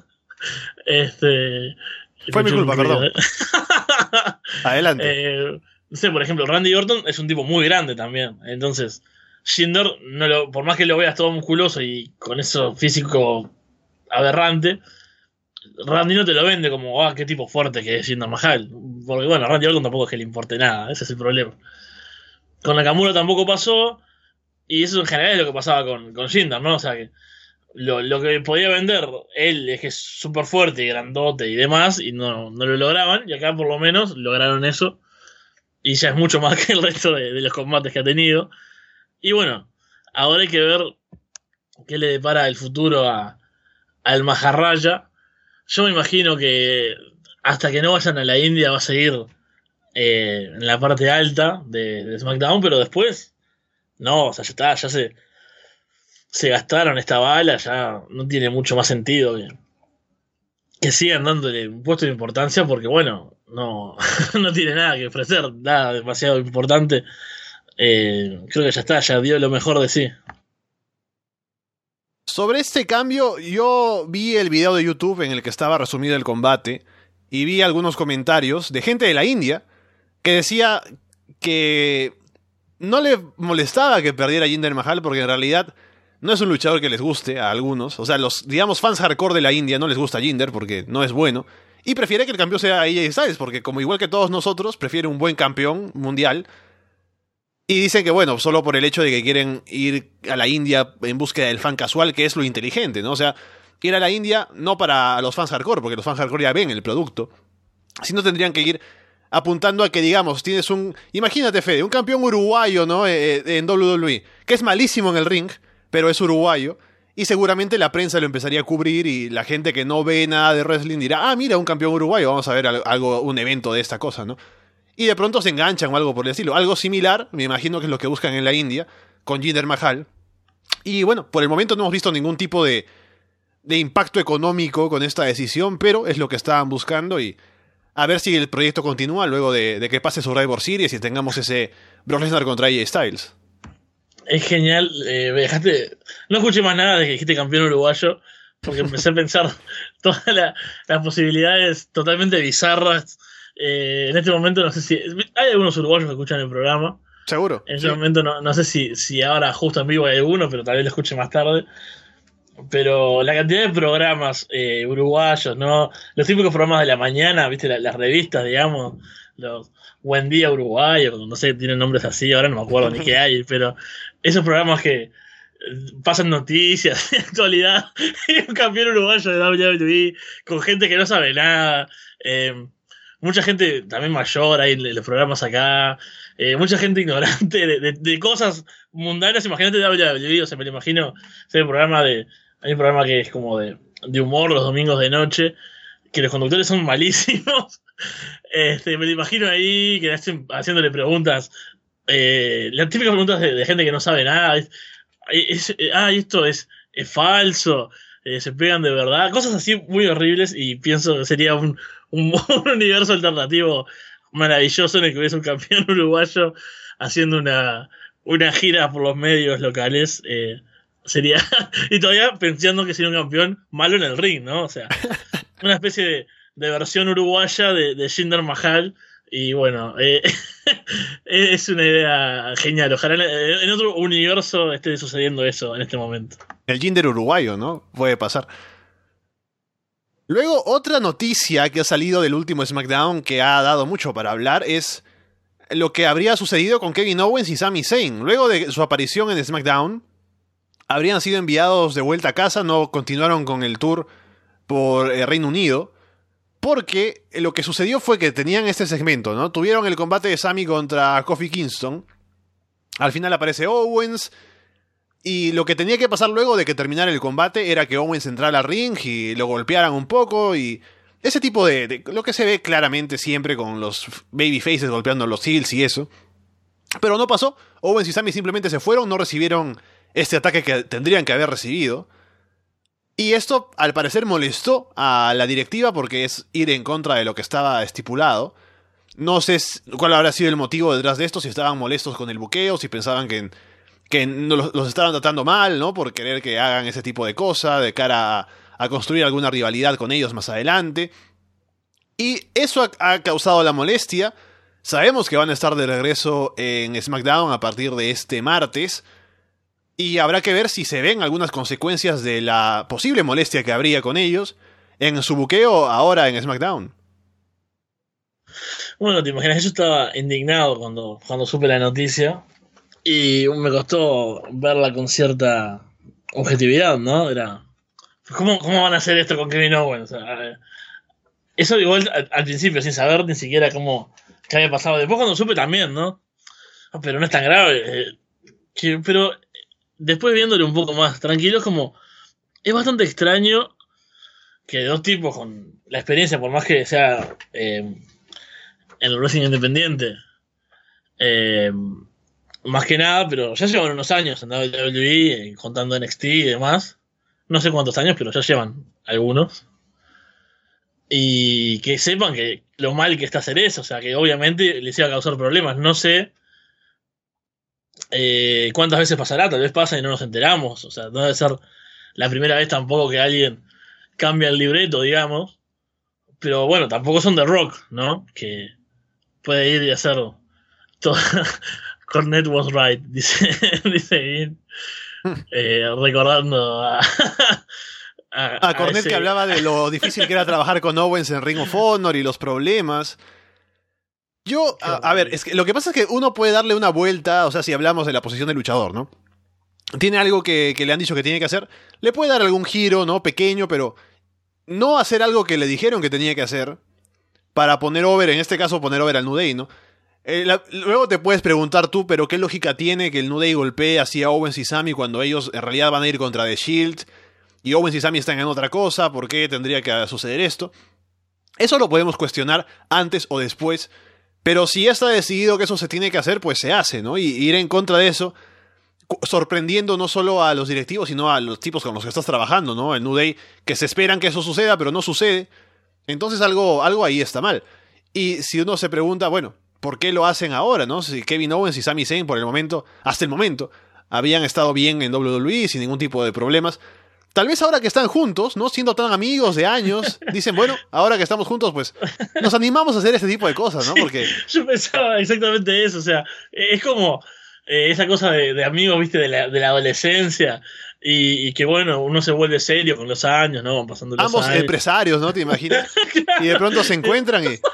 este. Fue mi culpa, perdón. ¿eh? Adelante. Eh, no sé, por ejemplo, Randy Orton es un tipo muy grande también. Entonces, Jinder, no lo, por más que lo veas todo musculoso y con eso físico aberrante, Randy no te lo vende como, ah, qué tipo fuerte que es Jinder Mahal. Porque bueno, a Randy Orton tampoco es que le importe nada, ese es el problema. Con Nakamura tampoco pasó, y eso en general es lo que pasaba con, con Jinder, ¿no? O sea que lo, lo que podía vender él es que es súper fuerte y grandote y demás, y no, no lo lograban, y acá por lo menos lograron eso, y ya es mucho más que el resto de, de los combates que ha tenido. Y bueno, ahora hay que ver qué le depara el futuro a, al Maharaja. Yo me imagino que hasta que no vayan a la India va a seguir eh, en la parte alta de, de SmackDown, pero después, no, o sea, ya está, ya se, se gastaron esta bala, ya no tiene mucho más sentido que, que sigan dándole un puesto de importancia porque, bueno, no, no tiene nada que ofrecer, nada demasiado importante. Eh, creo que ya está, ya dio lo mejor de sí. Sobre este cambio, yo vi el video de YouTube en el que estaba resumido el combate y vi algunos comentarios de gente de la India que decía que no le molestaba que perdiera Jinder Mahal porque en realidad no es un luchador que les guste a algunos. O sea, los, digamos, fans hardcore de la India no les gusta Jinder porque no es bueno. Y prefiere que el campeón sea A J Styles porque, como igual que todos nosotros, prefiere un buen campeón mundial. Y dicen que, bueno, solo por el hecho de que quieren ir a la India en búsqueda del fan casual, que es lo inteligente, ¿no? O sea, ir a la India no para los fans hardcore, porque los fans hardcore ya ven el producto, sino tendrían que ir apuntando a que, digamos, tienes un... Imagínate, Fede, un campeón uruguayo, ¿no? Eh, en W W E, que es malísimo en el ring, pero es uruguayo, y seguramente la prensa lo empezaría a cubrir y la gente que no ve nada de wrestling dirá, ah, mira, un campeón uruguayo, vamos a ver algo, un evento de esta cosa, ¿no? Y de pronto se enganchan o algo por el estilo. Algo similar, me imagino que es lo que buscan en la India, con Jinder Mahal. Y bueno, por el momento no hemos visto ningún tipo de, de impacto económico con esta decisión, pero es lo que estaban buscando y a ver si el proyecto continúa luego de, de que pase Survivor Series y tengamos ese Brock Lesnar contra A J Styles. Es genial, eh, me dejaste... No escuché más nada de que dijiste campeón uruguayo, porque empecé a pensar todas la, las posibilidades totalmente bizarras. Eh, en este momento no sé si... Hay algunos uruguayos que escuchan el programa. Seguro. En este sí. momento no, no sé si, si ahora justo en vivo hay alguno, pero tal vez lo escuche más tarde. Pero la cantidad de programas eh, uruguayos, ¿no? Los típicos programas de la mañana, ¿viste? La, las revistas, digamos. Los Buen Día Uruguayo, no sé, tienen nombres así, ahora no me acuerdo ni qué hay, pero esos programas que pasan noticias de actualidad y un campeón uruguayo de W W E con gente que no sabe nada. Eh, Mucha gente también mayor ahí en los programas acá. Eh, mucha gente ignorante de, de, de cosas mundanas. Imagínate W W E, o sea, me lo imagino. Hay un programa de. Hay un programa que es como de, de humor los domingos de noche. Que los conductores son malísimos. Este, me lo imagino ahí que hacen, haciéndole preguntas. Eh, las típicas preguntas de, de gente que no sabe nada. Es, es, es, ah, esto es es falso, eh, se pegan de verdad, cosas así muy horribles, y pienso que sería un, un, un universo alternativo maravilloso en el que hubiese un campeón uruguayo haciendo una, una gira por los medios locales. Eh, sería y todavía pensando que sería un campeón malo en el ring, ¿no? O sea, una especie de, de versión uruguaya de, de Jinder Mahal. Y bueno, eh, es una idea genial. Ojalá en, en otro universo esté sucediendo eso en este momento. El Jinder uruguayo, ¿no? Puede pasar. Luego, otra noticia que ha salido del último SmackDown que ha dado mucho para hablar es lo que habría sucedido con Kevin Owens y Sami Zayn. Luego de su aparición en SmackDown, habrían sido enviados de vuelta a casa, no continuaron con el tour por el Reino Unido, porque lo que sucedió fue que tenían este segmento, ¿no? Tuvieron el combate de Sami contra Kofi Kingston. Al final aparece Owens. Y lo que tenía que pasar luego de que terminara el combate era que Owens entrara al ring y lo golpearan un poco. Y ese tipo de, de... lo que se ve claramente siempre con los babyfaces golpeando a los heels y eso. Pero no pasó. Owens y Sami simplemente se fueron. No recibieron este ataque que tendrían que haber recibido. Y esto, al parecer, molestó a la directiva porque es ir en contra de lo que estaba estipulado. No sé cuál habrá sido el motivo detrás de esto, si estaban molestos con el buqueo, si pensaban que, que no los, los estaban tratando mal, ¿no? Por querer que hagan ese tipo de cosas de cara a, a construir alguna rivalidad con ellos más adelante. Y eso ha, ha causado la molestia. Sabemos que van a estar de regreso en SmackDown a partir de este martes. Y habrá que ver si se ven algunas consecuencias de la posible molestia que habría con ellos en su buqueo ahora en SmackDown. Bueno, te imaginas, yo estaba indignado cuando, cuando supe la noticia y me costó verla con cierta objetividad, ¿no? Era, ¿cómo, cómo van a hacer esto con Kevin Owens? O sea, eso igual al, al principio, sin saber ni siquiera cómo qué había pasado. Después cuando supe también, ¿no? Pero no es tan grave. Eh, que, pero después viéndole un poco más tranquilo, es como, es bastante extraño que dos tipos con la experiencia, por más que sea eh, en el wrestling independiente, eh, más que nada, pero ya llevan unos años en W W E, eh, contando N X T y demás, no sé cuántos años, pero ya llevan algunos, y que sepan que lo mal que está hacer eso, o sea, que obviamente les iba a causar problemas. No sé Eh, cuántas veces pasará, tal vez pasa y no nos enteramos, o sea, no debe ser la primera vez tampoco que alguien cambia el libreto, digamos, pero bueno, tampoco son The Rock, ¿no? Que puede ir y hacer todo. Cornette was right, dice, dice Ian, eh, recordando a, a, a Cornette, ese... que hablaba de lo difícil que era trabajar con Owens en Ring of Honor y los problemas. Yo, a, a ver, es que lo que pasa es que uno puede darle una vuelta, o sea, si hablamos de la posición del luchador, ¿no? Tiene algo que, que le han dicho que tiene que hacer, le puede dar algún giro, ¿no? Pequeño, pero no hacer algo que le dijeron que tenía que hacer para poner over, en este caso poner over al New Day, ¿no? Eh, la, luego te puedes preguntar tú, pero ¿qué lógica tiene que el New Day golpee así a Owens y Sami cuando ellos en realidad van a ir contra The Shield y Owens y Sami están en otra cosa? ¿Por qué tendría que suceder esto? Eso lo podemos cuestionar antes o después. Pero si ya está decidido que eso se tiene que hacer, pues se hace, ¿no? Y ir en contra de eso, sorprendiendo no solo a los directivos, sino a los tipos con los que estás trabajando, ¿no? El New Day, que se esperan que eso suceda, pero no sucede. Entonces algo, algo ahí está mal. Y si uno se pregunta, bueno, ¿por qué lo hacen ahora, no? Si Kevin Owens y Sami Zayn, por el momento, hasta el momento, habían estado bien en W W E sin ningún tipo de problemas. Tal vez ahora que están juntos, ¿no? Siendo tan amigos de años, dicen, bueno, ahora que estamos juntos, pues nos animamos a hacer este tipo de cosas, ¿no? Porque sí, yo pensaba exactamente eso, o sea, es como eh, esa cosa de, de amigos, viste, de la, de la adolescencia, y, y que bueno, uno se vuelve serio con los años, ¿no? Van pasando los ambos años. Empresarios, ¿no? ¿Te imaginas? Claro. Y de pronto se encuentran y...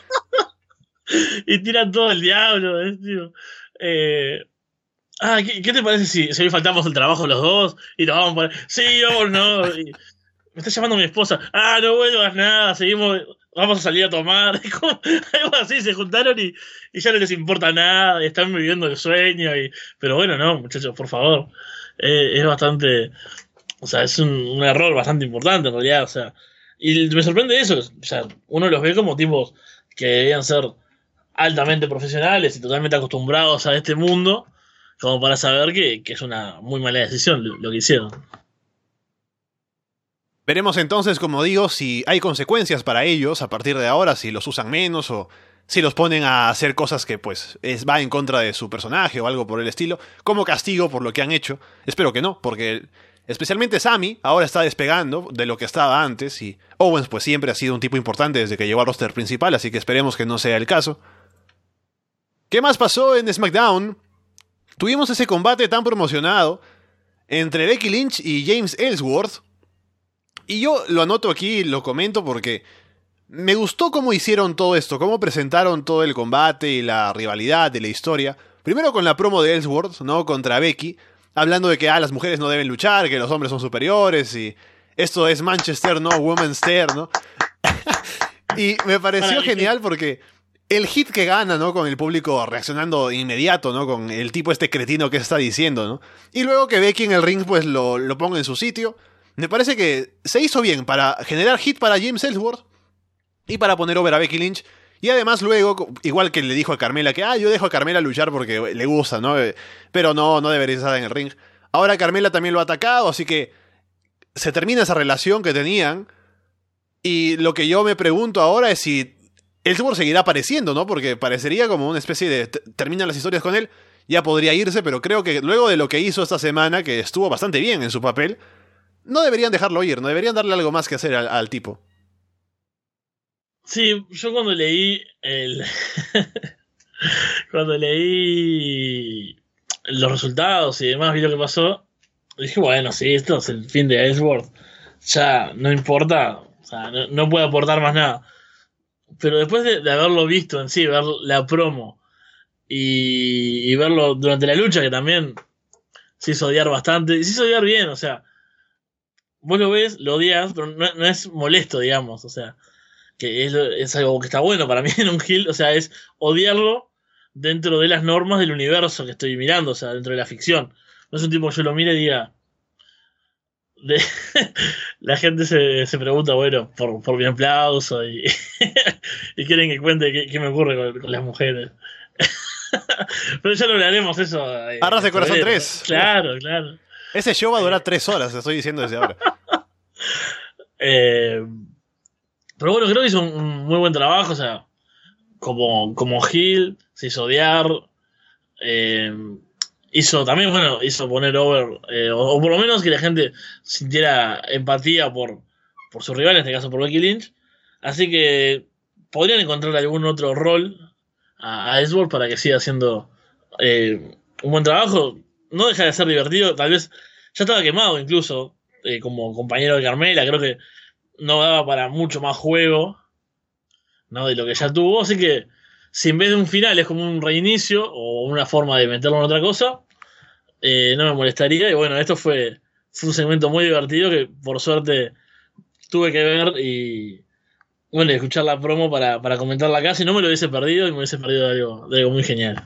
y tiran todo el diablo, ¿eh, tío? Eh... Ah, ¿qué, ¿qué te parece si, si hoy faltamos el trabajo los dos y nos vamos por... Sí, vamos, no. Y me está llamando mi esposa. Ah, no vuelvas nada, seguimos, vamos a salir a tomar. Como, algo así, se juntaron y, y ya no les importa nada, y están viviendo el sueño. Y, pero bueno, no, muchachos, por favor. Eh, es bastante... O sea, es un, un error bastante importante en realidad, o sea. Y me sorprende eso, o sea, uno los ve como tipos que debían ser altamente profesionales y totalmente acostumbrados a este mundo, como para saber que, que es una muy mala decisión lo, lo que hicieron. Veremos entonces, como digo, si hay consecuencias para ellos a partir de ahora, si los usan menos o si los ponen a hacer cosas que pues es, va en contra de su personaje o algo por el estilo, como castigo por lo que han hecho. Espero que no, porque especialmente Sami ahora está despegando de lo que estaba antes y Owens pues siempre ha sido un tipo importante desde que llegó al roster principal, así que esperemos que no sea el caso. ¿Qué más pasó en SmackDown? Tuvimos ese combate tan promocionado entre Becky Lynch y James Ellsworth. Y yo lo anoto aquí, lo comento porque me gustó cómo hicieron todo esto, cómo presentaron todo el combate y la rivalidad de la historia. Primero con la promo de Ellsworth, ¿no? Contra Becky, hablando de que ah, las mujeres no deben luchar, que los hombres son superiores y esto es Manchester, no Women's Tear, ¿no? Y me pareció genial porque el hit que gana, ¿no? Con el público reaccionando inmediato, ¿no? Con el tipo este cretino que está diciendo, ¿no? Y luego que Becky en el ring pues lo, lo ponga en su sitio. Me parece que se hizo bien para generar hit para James Ellsworth y para poner over a Becky Lynch. Y además luego, igual que le dijo a Carmela que, ah, yo dejo a Carmela luchar porque le gusta, ¿no? Pero no, no debería estar en el ring. Ahora Carmela también lo ha atacado, así que se termina esa relación que tenían. Y lo que yo me pregunto ahora es si Ellsworth seguirá apareciendo, ¿no? Porque parecería como una especie de... terminan las historias con él, ya podría irse, pero creo que luego de lo que hizo esta semana, que estuvo bastante bien en su papel, no deberían dejarlo ir, no deberían darle algo más que hacer al, al tipo. Sí, yo cuando leí el... cuando leí los resultados y demás, vi lo que pasó, dije, bueno, sí, esto es el fin de Ellsworth. Ya no importa, o sea, no, no puede aportar más nada. Pero después de, de haberlo visto en sí, ver la promo y, y verlo durante la lucha, que también se hizo odiar bastante, y se hizo odiar bien, o sea, vos lo ves, lo odias, pero no, no es molesto, digamos, o sea, que es, es algo que está bueno para mí en un heel, o sea, es odiarlo dentro de las normas del universo que estoy mirando, o sea, dentro de la ficción. No es un tipo que yo lo mire y diga... De, la gente se, se pregunta, bueno, por, por mi aplauso y, y quieren que cuente qué, qué me ocurre con, con las mujeres. Pero ya lo hablaremos eso. Arras de Corazón tres. Claro, claro. Ese show va a durar tres horas, te estoy diciendo desde ahora. Eh, pero bueno, creo que hizo un muy buen trabajo, o sea, como, como heel, se hizo odiar. Eh, hizo también, bueno, hizo poner over, eh, o, o por lo menos que la gente sintiera empatía por, por su rival, en este caso por Becky Lynch. Así que podrían encontrar algún otro rol a, a Ellsworth para que siga haciendo eh, un buen trabajo. No deja de ser divertido, tal vez ya estaba quemado incluso eh, como compañero de Carmela, creo que no daba para mucho más juego, ¿no? De lo que ya tuvo, así que si en vez de un final es como un reinicio o una forma de meterlo en otra cosa, eh, no me molestaría. Y bueno, esto fue, fue un segmento muy divertido que por suerte tuve que ver y bueno, escuchar la promo para, para comentarla acá. Si no me lo hubiese perdido y me hubiese perdido de algo, de algo muy genial.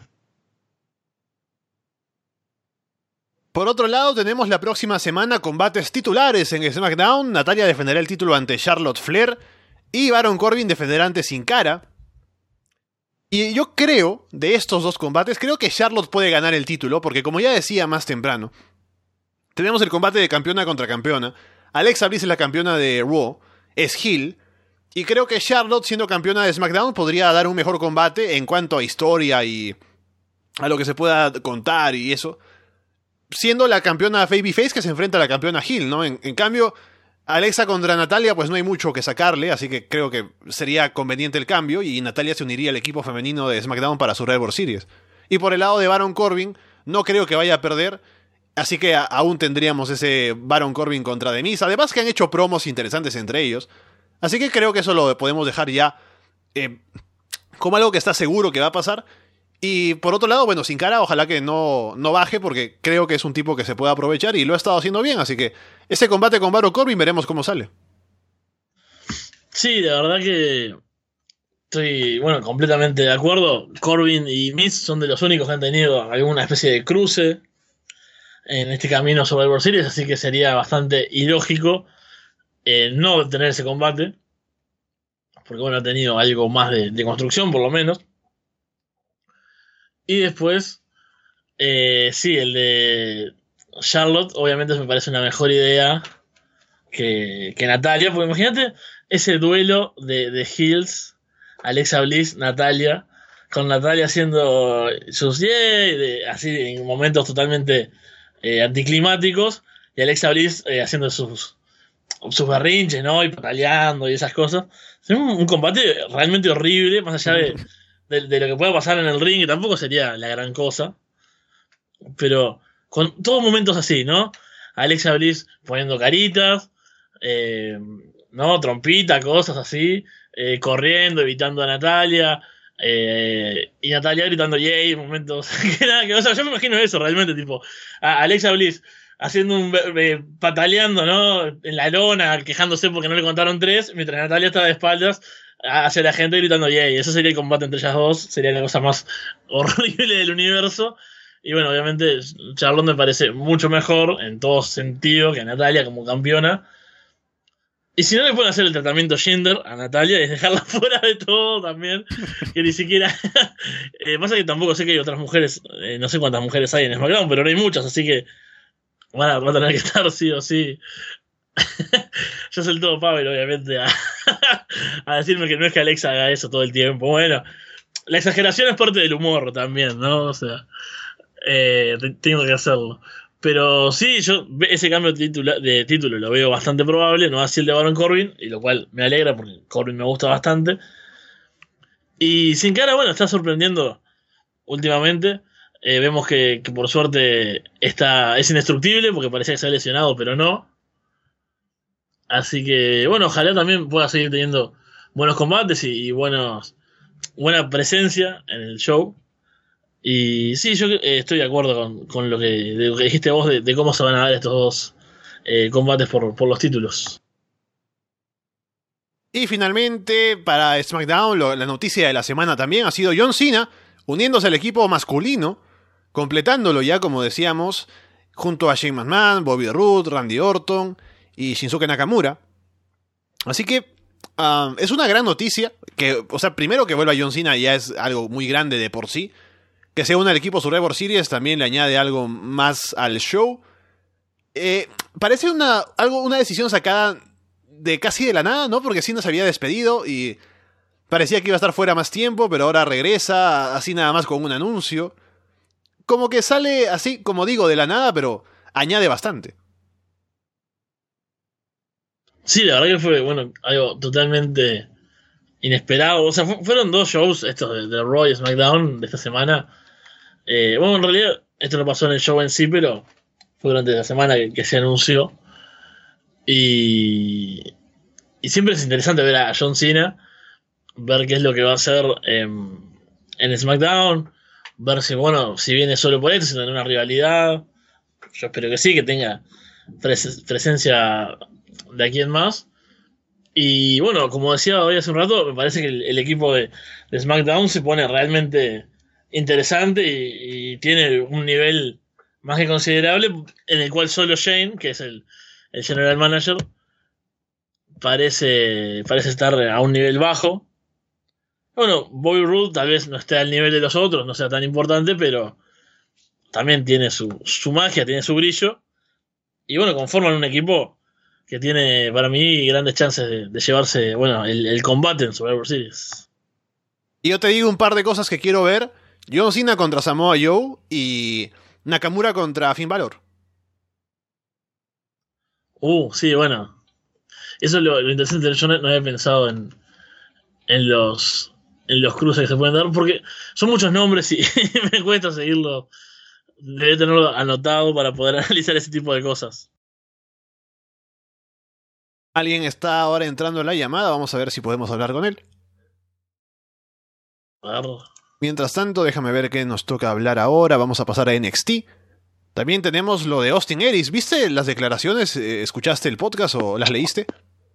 Por otro lado, tenemos la próxima semana combates titulares en SmackDown. Natalya defenderá el título ante Charlotte Flair y Baron Corbin defenderá ante Sin Cara. Y yo creo, de estos dos combates, creo que Charlotte puede ganar el título, porque como ya decía más temprano, tenemos el combate de campeona contra campeona. Alexa Bliss es la campeona de Raw, es heel, y creo que Charlotte, siendo campeona de SmackDown, podría dar un mejor combate en cuanto a historia y a lo que se pueda contar y eso, siendo la campeona babyface que se enfrenta a la campeona heel, ¿no? En, en cambio, Alexa contra Natalya, pues no hay mucho que sacarle, así que creo que sería conveniente el cambio y Natalya se uniría al equipo femenino de SmackDown para Survivor Series. Y por el lado de Baron Corbin, no creo que vaya a perder, así que a- aún tendríamos ese Baron Corbin contra The Miz. Además que han hecho promos interesantes entre ellos, así que creo que eso lo podemos dejar ya eh, como algo que está seguro que va a pasar. Y por otro lado, bueno, Sin Cara, ojalá que no, no baje, porque creo que es un tipo que se puede aprovechar y lo ha estado haciendo bien, así que ese combate con Baron Corbin veremos cómo sale. Sí, la verdad que estoy, bueno, completamente de acuerdo. Corbin y Miz son de los únicos que han tenido alguna especie de cruce en este camino sobre Survivor Series, así que sería bastante ilógico eh, no tener ese combate, porque bueno, ha tenido algo más de, de construcción por lo menos. Y después, eh, sí, el de Charlotte, obviamente me parece una mejor idea que, que Natalia, porque imagínate ese duelo de, de Heels, Alexa Bliss, Natalia, con Natalia haciendo sus yay, de, así en momentos totalmente eh, anticlimáticos, y Alexa Bliss eh, haciendo sus, sus berrinches, ¿no? Y pataleando y esas cosas. Es un, un combate realmente horrible, más allá de, de, de lo que pueda pasar en el ring, que tampoco sería la gran cosa. Pero con todos momentos así, ¿no? Alexa Bliss poniendo caritas, eh, ¿no? Trompita, cosas así, eh, corriendo, evitando a Natalia, eh, y Natalia gritando yay, momentos que nada que, o sea, yo me imagino eso realmente, tipo, a Alexa Bliss haciendo un eh, pataleando, ¿no? En la lona, quejándose porque no le contaron tres, mientras Natalia está de espaldas hacia la gente gritando yay. Eso sería el combate entre ellas dos, sería la cosa más horrible del universo. Y bueno, obviamente Charlotte me parece mucho mejor en todo sentido que Natalia como campeona. Y si no le pueden hacer el tratamiento gender a Natalia y dejarla fuera de todo también, que ni siquiera... eh, pasa que tampoco sé que hay otras mujeres, eh, no sé cuántas mujeres hay en SmackDown, pero no hay muchas, así que van a, van a tener que estar sí o sí. Yo soy el todo Pavel, obviamente, a, a decirme que no es que Alexa haga eso todo el tiempo. Bueno, la exageración es parte del humor también, ¿no? O sea, eh, tengo que hacerlo. Pero sí, yo ese cambio de título, de título lo veo bastante probable, no así el de Baron Corbin, y lo cual me alegra porque Corbin me gusta bastante. Y Sin Cara, bueno, está sorprendiendo últimamente. Eh, vemos que, que por suerte está, es indestructible porque parecía que se había lesionado, pero no. Así que, bueno, ojalá también pueda seguir teniendo buenos combates y, y buenos, buena presencia en el show. Y sí, yo eh, estoy de acuerdo con, con lo, que, de lo que dijiste vos de, de cómo se van a dar estos dos eh, combates por, por los títulos. Y finalmente, para SmackDown, lo, la noticia de la semana también ha sido John Cena uniéndose al equipo masculino, completándolo ya, como decíamos, junto a Shane McMahon, Bobby Roode, Randy Orton y Shinsuke Nakamura. Así que um, es una gran noticia, que, o sea, primero que vuelva John Cena ya es algo muy grande de por sí. Que se una al equipo Survivor Series también le añade algo más al show. Eh, parece una, algo, una decisión sacada de casi de la nada, ¿no? Porque Cena se había despedido y parecía que iba a estar fuera más tiempo, pero ahora regresa así nada más con un anuncio. Como que sale así, como digo, de la nada, pero añade bastante. Sí, la verdad que fue, bueno, algo totalmente inesperado. O sea, fu- fueron dos shows, estos de, de Raw y SmackDown de esta semana. Eh, bueno, en realidad esto no pasó en el show en sí, pero fue durante la semana que, que se anunció. Y, y siempre es interesante ver a John Cena, ver qué es lo que va a hacer en, en SmackDown, ver si, bueno, si viene solo por esto, si tiene una rivalidad. Yo espero que sí, que tenga pres- presencia de aquí en más. Y bueno, como decía hoy hace un rato, me parece que el, el equipo de, de SmackDown se pone realmente interesante y, y tiene un nivel más que considerable en el cual solo Shane, que es el, el general manager, parece, parece estar a un nivel bajo. Bueno, Bobby Roode tal vez no esté al nivel de los otros, no sea tan importante, pero también tiene su, su magia, tiene su brillo. Y bueno, conforman un equipo que tiene para mí grandes chances de, de llevarse, bueno, el, el combate en Survivor Series. Y yo te digo un par de cosas que quiero ver. John Cena contra Samoa Joe y Nakamura contra Finn Balor. Uh, sí, bueno. Eso es lo, lo interesante. Yo no, no había pensado en, en los en los cruces que se pueden dar, porque son muchos nombres y me cuesta seguirlo. Debe tenerlo anotado para poder analizar ese tipo de cosas. Alguien está ahora entrando en la llamada, vamos a ver si podemos hablar con él. A ver. Mientras tanto, déjame ver qué nos toca hablar ahora. Vamos a pasar a N X T. También tenemos lo de Austin Aries. ¿Viste las declaraciones? ¿Escuchaste el podcast o las leíste?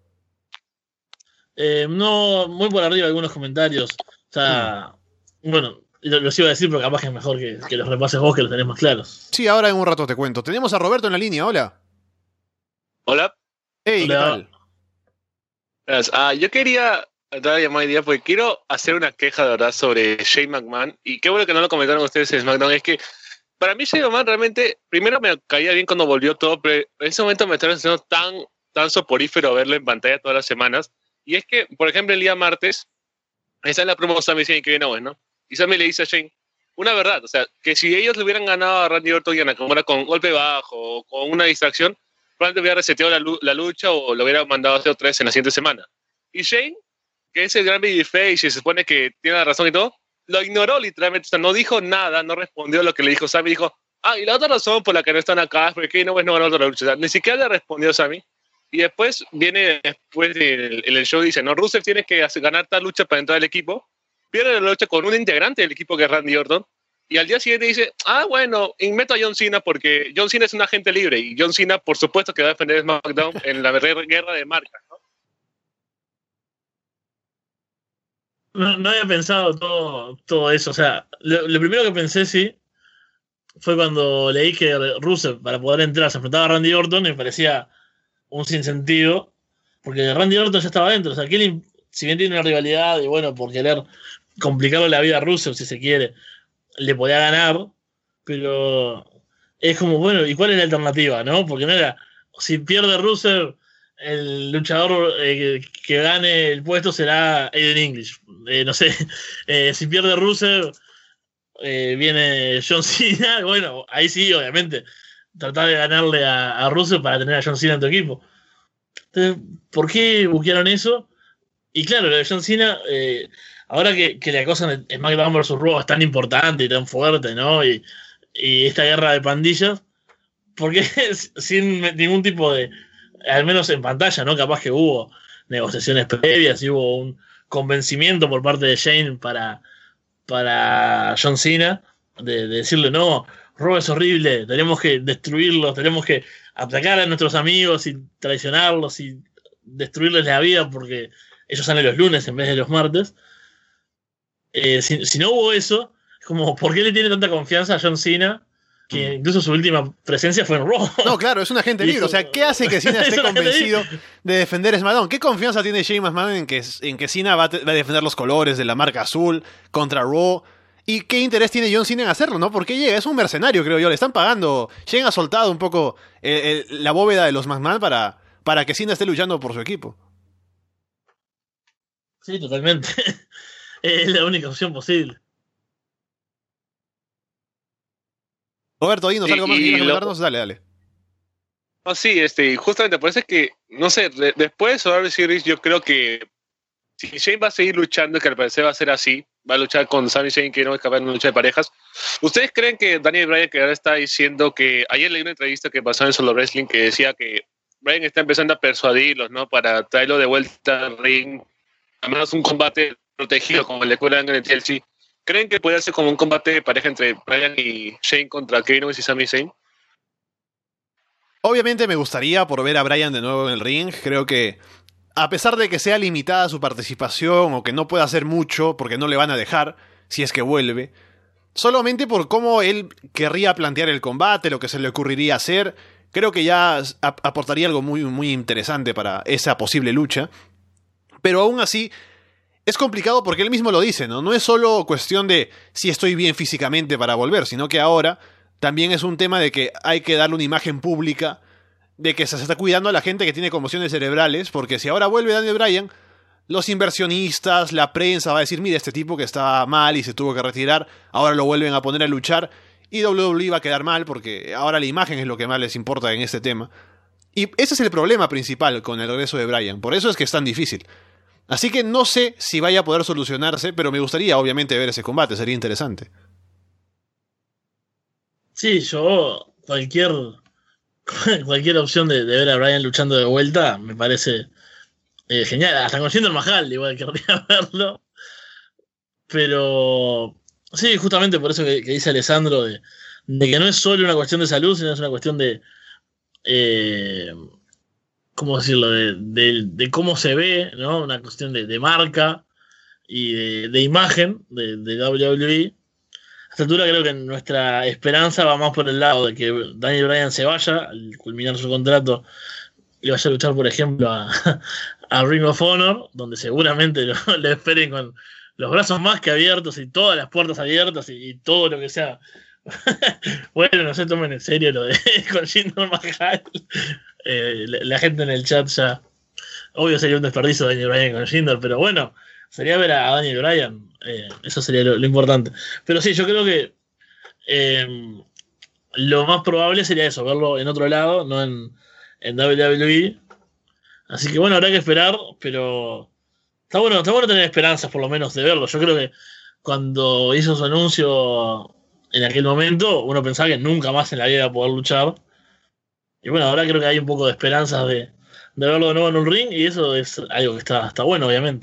Eh, no, muy por arriba algunos comentarios. O sea, mm. bueno, los iba a decir, pero capaz que es mejor que, que los repases vos, que los tenés más claros. Sí, ahora en un rato te cuento. Tenemos a Roberto en la línea, hola. Hola. Hey, Hola. ¿qué tal? Gracias. Ah, yo quería entrar a llamar hoy día porque quiero hacer una queja de verdad sobre Shane McMahon. Y qué bueno que no lo comentaron ustedes en SmackDown. Es que para mí Shane McMahon realmente, primero me caía bien cuando volvió todo, pero en ese momento me estaba haciendo tan tan soporífero verlo en pantalla todas las semanas. Y es que, por ejemplo, el día martes, está en la promo Sami Zayn y Kevin Owens, ¿no? Y Sami le dice a Shane, una verdad, o sea, que si ellos le hubieran ganado a Randy Orton y a Nakamura con golpe bajo o con una distracción, probablemente hubiera reseteado la, la lucha o lo hubiera mandado a hacer otra vez en la siguiente semana. Y Shane, que es el gran babyface y se supone que tiene la razón y todo, lo ignoró literalmente, o sea, no dijo nada, no respondió a lo que le dijo Sami, dijo, ah, y la otra razón por la que no están acá es porque Kevin Owens no ganó otra lucha, o sea, ni siquiera le respondió Sami. Y después viene, después en el, el show dice, no, Rusev tiene que hacer, ganar tal lucha para entrar al equipo, pierde la lucha con un integrante del equipo que es Randy Orton, y al día siguiente dice, ah, bueno, meto a John Cena porque John Cena es un agente libre, y John Cena, por supuesto, que va a defender SmackDown en la guerra de marcas, ¿no? No, no había pensado todo, todo eso, o sea, lo, lo primero que pensé, sí, fue cuando leí que Rusev, para poder entrar, se enfrentaba a Randy Orton, y me parecía un sinsentido, porque Randy Orton ya estaba dentro, o sea, que si bien tiene una rivalidad y bueno, por querer complicarle la vida a Rusev, si se quiere, le podía ganar, pero es como, bueno, ¿y cuál es la alternativa, no? Porque no era, si pierde Rusev, el luchador eh, que gane el puesto será Aiden English, eh, no sé, eh, si pierde Rusev, eh, viene John Cena, bueno, ahí sí, obviamente, tratar de ganarle a, a Rusev para tener a John Cena en tu equipo. Entonces, ¿por qué buquearon eso? Y claro, lo de John Cena, eh, ahora que, que la cosa en SmackDown versus Raw es tan importante y tan fuerte, ¿no? Y, y esta guerra de pandillas, ¿por qué sin ningún tipo de, al menos en pantalla, ¿no? Capaz que hubo negociaciones previas y hubo un convencimiento por parte de Shane para, para John Cena de, de decirle, no, Raw es horrible, tenemos que destruirlos, tenemos que atacar a nuestros amigos y traicionarlos y destruirles la vida porque ellos salen los lunes en vez de los martes. Eh, si, si no hubo eso, es como, ¿por qué le tiene tanta confianza a John Cena? Que incluso su última presencia fue en Raw. No, claro, es un agente libre. Eso, o sea, ¿qué hace que Cena esté convencido de defender SmackDown? ¿Qué confianza tiene Shane McMahon en que, en que Cena va a, va a defender los colores de la marca azul contra Raw? ¿Y qué interés tiene John Cena en hacerlo, no? Porque llega, es un mercenario, creo yo. Le están pagando. Shane ha soltado un poco el, el, la bóveda de los McMahon para, para que Cena esté luchando por su equipo. Sí, totalmente. Es la única opción posible. Roberto, dinos sí, algo más que quieras comentarnos. Lo... Dale, dale. No, sí, este, justamente parece que, no sé, de, después de Survivor Series, yo creo que si Shane va a seguir luchando, que al parecer va a ser así, va a luchar con Sami Zayn, que no es capaz de una lucha de parejas. ¿Ustedes creen que Daniel Bryan, que ahora está diciendo que, ayer leí una entrevista que pasó en Solo Wrestling, que decía que Bryan está empezando a persuadirlos, ¿no? Para traerlo de vuelta al ring, al menos un combate protegido como el de Kurt Angle en T L C. ¿Creen que puede ser como un combate de pareja entre Bryan y Shane contra Kevin Owens y Sami Zayn? Obviamente me gustaría por ver a Bryan de nuevo en el ring. Creo que a pesar de que sea limitada su participación o que no pueda hacer mucho porque no le van a dejar si es que vuelve, solamente por cómo él querría plantear el combate, lo que se le ocurriría hacer, creo que ya aportaría algo muy, muy interesante para esa posible lucha. Pero aún así es complicado porque él mismo lo dice, ¿no? No es solo cuestión de si estoy bien físicamente para volver, sino que ahora también es un tema de que hay que darle una imagen pública de que se está cuidando a la gente que tiene conmociones cerebrales, porque si ahora vuelve Daniel Bryan, los inversionistas, la prensa va a decir, mira, este tipo que estaba mal y se tuvo que retirar, ahora lo vuelven a poner a luchar, y doble u doble u E va a quedar mal, porque ahora la imagen es lo que más les importa en este tema. Y ese es el problema principal con el regreso de Bryan, por eso es que es tan difícil. Así que no sé si vaya a poder solucionarse, pero me gustaría obviamente ver ese combate, sería interesante. Sí, yo cualquier cualquier opción de, de ver a Bryan luchando de vuelta me parece eh, genial. Hasta con Jinder Mahal igual querría verlo. Pero sí, justamente por eso que, que dice Alessandro de, de que no es solo una cuestión de salud, sino es una cuestión de eh, ¿cómo decirlo? De, de, de cómo se ve, ¿no? Una cuestión de, de marca y de, de imagen de, de doble u doble u E. A esta altura creo que nuestra esperanza va más por el lado de que Daniel Bryan se vaya al culminar su contrato y vaya a luchar, por ejemplo, a, a Ring of Honor, donde seguramente lo, lo esperen con los brazos más que abiertos y todas las puertas abiertas y, y todo lo que sea. Bueno, no se tomen en serio lo de con Jinder Mahal, eh, la, la gente en el chat ya. Obvio sería un desperdicio de Daniel Bryan con Jinder, pero bueno, sería ver a, a Daniel Bryan. Eh, eso sería lo, lo importante. Pero sí, yo creo que eh, lo más probable sería eso, verlo en otro lado, no en, en W W E. Así que bueno, habrá que esperar, pero está bueno, está bueno tener esperanzas por lo menos de verlo. Yo creo que cuando hizo su anuncio en aquel momento, uno pensaba que nunca más en la vida iba a poder luchar. Y bueno, ahora creo que hay un poco de esperanzas de, de verlo de nuevo en un ring, y eso es algo que está, está bueno, obviamente.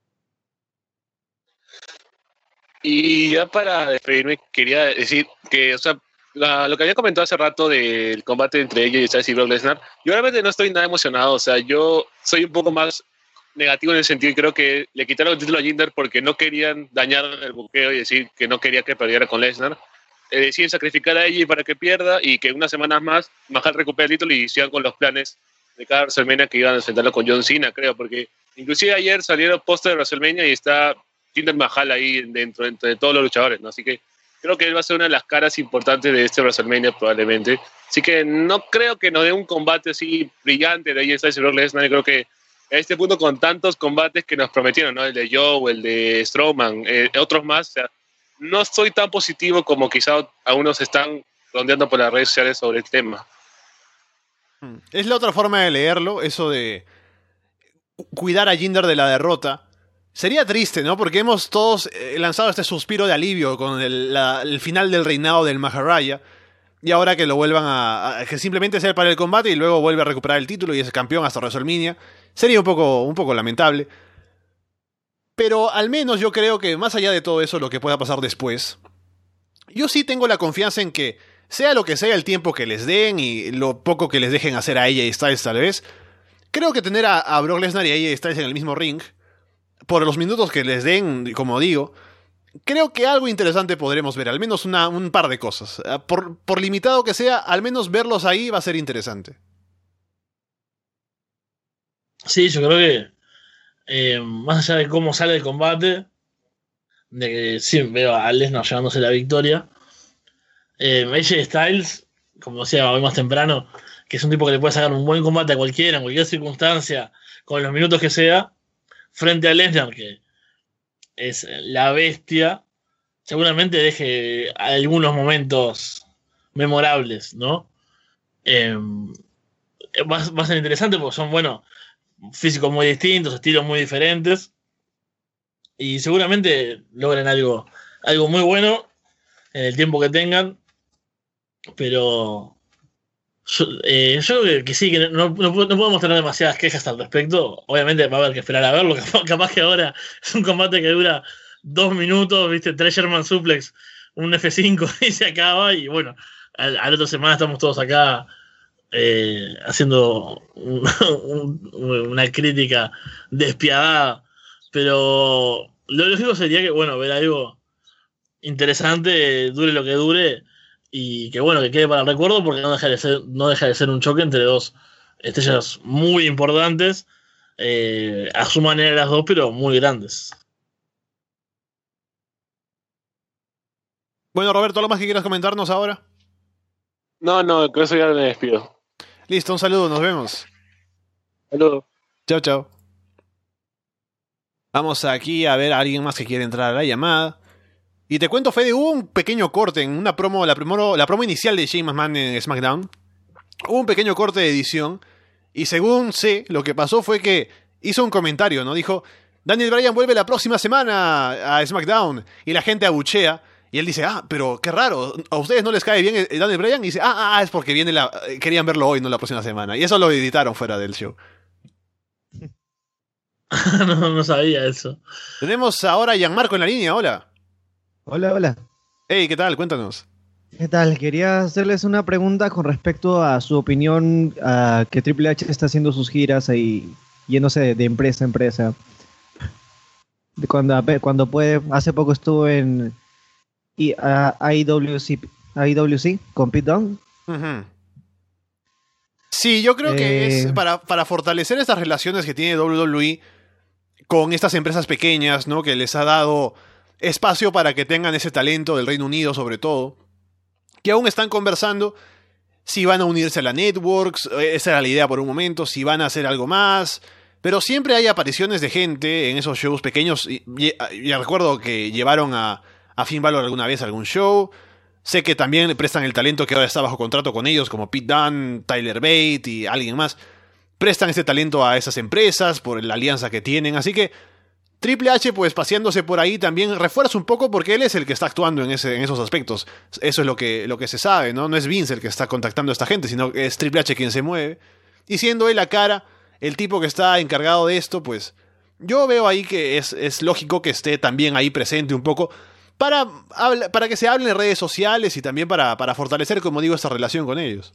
Y ya para despedirme, quería decir que, o sea, la- lo que había comentado hace rato del combate entre ellos y Styles y Brock Lesnar, yo realmente no estoy nada emocionado. O sea, yo soy un poco más negativo en el sentido y creo que le quitaron el título a Jinder porque no querían dañar el buqueo y decir que no quería que perdiera con Lesnar. Eh, deciden sacrificar a ella para que pierda y que unas semanas más Mahal recupere el título y sigan con los planes de cada WrestleMania que iban a enfrentarlo con John Cena, creo, porque inclusive ayer salieron póster de WrestleMania y está Jinder Mahal ahí dentro, dentro de todos los luchadores, ¿no? Así que creo que él va a ser una de las caras importantes de este WrestleMania probablemente. Así que no creo que nos dé un combate así brillante de A J Styles y Brock Lesnar. Y creo que a este punto, con tantos combates que nos prometieron, ¿no? El de Joe, el de Strowman, eh, otros más, o sea, no estoy tan positivo como quizá algunos están rondeando por las redes sociales sobre el tema. Es la otra forma de leerlo, eso de cuidar a Jinder de la derrota. Sería triste, ¿no? Porque hemos todos eh, lanzado este suspiro de alivio con el, la- el final del reinado del Maharaja. Y ahora que lo vuelvan a, a- que simplemente sea para el combate y luego vuelve a recuperar el título y es campeón hasta WrestleMania. Sería un poco, un poco lamentable. Pero al menos yo creo que más allá de todo eso, lo que pueda pasar después, yo sí tengo la confianza en que, sea lo que sea el tiempo que les den y lo poco que les dejen hacer a ella y Styles tal vez, creo que tener a, a Brock Lesnar y a ella Styles en el mismo ring, por los minutos que les den, como digo, creo que algo interesante podremos ver, al menos una, un par de cosas. Por, por limitado que sea, al menos verlos ahí va a ser interesante. Sí, yo creo que eh, más allá de cómo sale el combate, de que sí veo a Lesnar llevándose la victoria, eh, A J Styles, como decía hoy más temprano, que es un tipo que le puede sacar un buen combate a cualquiera, en cualquier circunstancia, con los minutos que sea, frente a Lesnar, que es la bestia, seguramente deje algunos momentos memorables, ¿no? Eh, va, va a ser interesante porque son, bueno, físicos muy distintos, estilos muy diferentes, y seguramente logren algo, algo muy bueno en el tiempo que tengan, pero yo, eh, yo creo que, que sí, que no, no, no podemos tener demasiadas quejas al respecto. Obviamente va a haber que esperar a verlo, capaz, capaz que ahora es un combate que dura dos minutos, viste, tres Sherman Suplex, un F cinco y se acaba, y bueno, a, a la otra semana estamos todos acá eh, haciendo un, un, una crítica despiadada, pero lo lógico sería que, bueno, ver algo interesante, dure lo que dure, y que bueno, que quede para el recuerdo, porque no deja de ser, no deja de ser un choque entre dos estrellas muy importantes, eh, a su manera las dos, pero muy grandes. Bueno, Roberto, ¿algo más que quieras comentarnos ahora? No, no, con eso ya me despido. Listo, un saludo, nos vemos. Saludos. Chao, chao. Vamos aquí a ver a alguien más que quiere entrar a la llamada. Y te cuento, Fede, hubo un pequeño corte en una promo, la, primero, la promo inicial de Shane McMahon en SmackDown. Hubo un pequeño corte de edición. Y según sé, lo que pasó fue que hizo un comentario, ¿no? Dijo, Daniel Bryan vuelve la próxima semana a SmackDown. Y la gente abuchea. Y él dice, ah, pero qué raro, ¿a ustedes no les cae bien Daniel Bryan? Y dice, ah, ah, es porque viene la, querían verlo hoy, no la próxima semana. Y eso lo editaron fuera del show. no, no sabía eso. Tenemos ahora a Gianmarco en la línea, hola. Hola, hola. Hey, ¿qué tal? Cuéntanos. ¿Qué tal? Quería hacerles una pregunta con respecto a su opinión, a que Triple H está haciendo sus giras ahí, yéndose de, de empresa a empresa. De Cuando, cuando puede, hace poco estuvo en I- a- I W C, I W C con Pete Dunne. Uh-huh. Sí, yo creo que Eh. es para, para fortalecer estas relaciones que tiene W W E con estas empresas pequeñas, ¿no? Que les ha dado espacio para que tengan ese talento del Reino Unido, sobre todo, que aún están conversando si van a unirse a la Networks, esa era la idea por un momento, si van a hacer algo más. Pero siempre hay apariciones de gente en esos shows pequeños. Y, y, y recuerdo que llevaron a, a Finn Balor alguna vez a algún show. Sé que también le prestan el talento que ahora está bajo contrato con ellos, como Pete Dunne, Tyler Bate y alguien más. Prestan ese talento a esas empresas por la alianza que tienen. Así que Triple H, pues paseándose por ahí, también refuerza un poco porque él es el que está actuando en, ese, en esos aspectos. Eso es lo que, lo que se sabe, ¿no? No es Vince el que está contactando a esta gente, sino que es Triple H quien se mueve. Y siendo él la cara, el tipo que está encargado de esto, pues yo veo ahí que es, es lógico que esté también ahí presente un poco para, para que se hable en redes sociales y también para, para fortalecer, como digo, esta relación con ellos.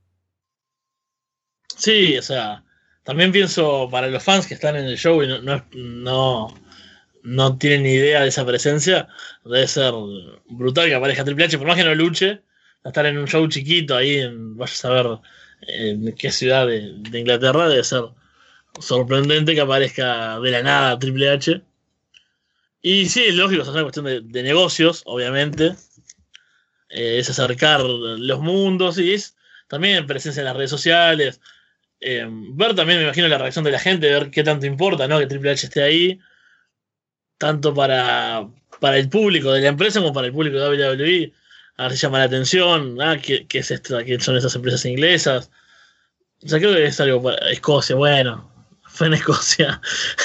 Sí, o sea, también pienso para los fans que están en el show y no, no, no, no tienen ni idea de esa presencia, debe ser brutal que aparezca Triple H, por más que no luche, estar en un show chiquito ahí, en, vaya a saber en qué ciudad de, de Inglaterra, debe ser sorprendente que aparezca de la nada Triple H. Y sí, es lógico, es una cuestión de, de negocios, obviamente. Eh, es acercar los mundos y es también presencia en las redes sociales. Eh, ver también, me imagino, la reacción de la gente, ver qué tanto importa, ¿no? Que Triple H esté ahí. Tanto para, para el público de la empresa como para el público de W W E. A ver si llama la atención. Ah, ¿qué, qué es esto? ¿Qué son esas empresas inglesas? O sea, creo que es algo para Escocia. Bueno, fue en Escocia.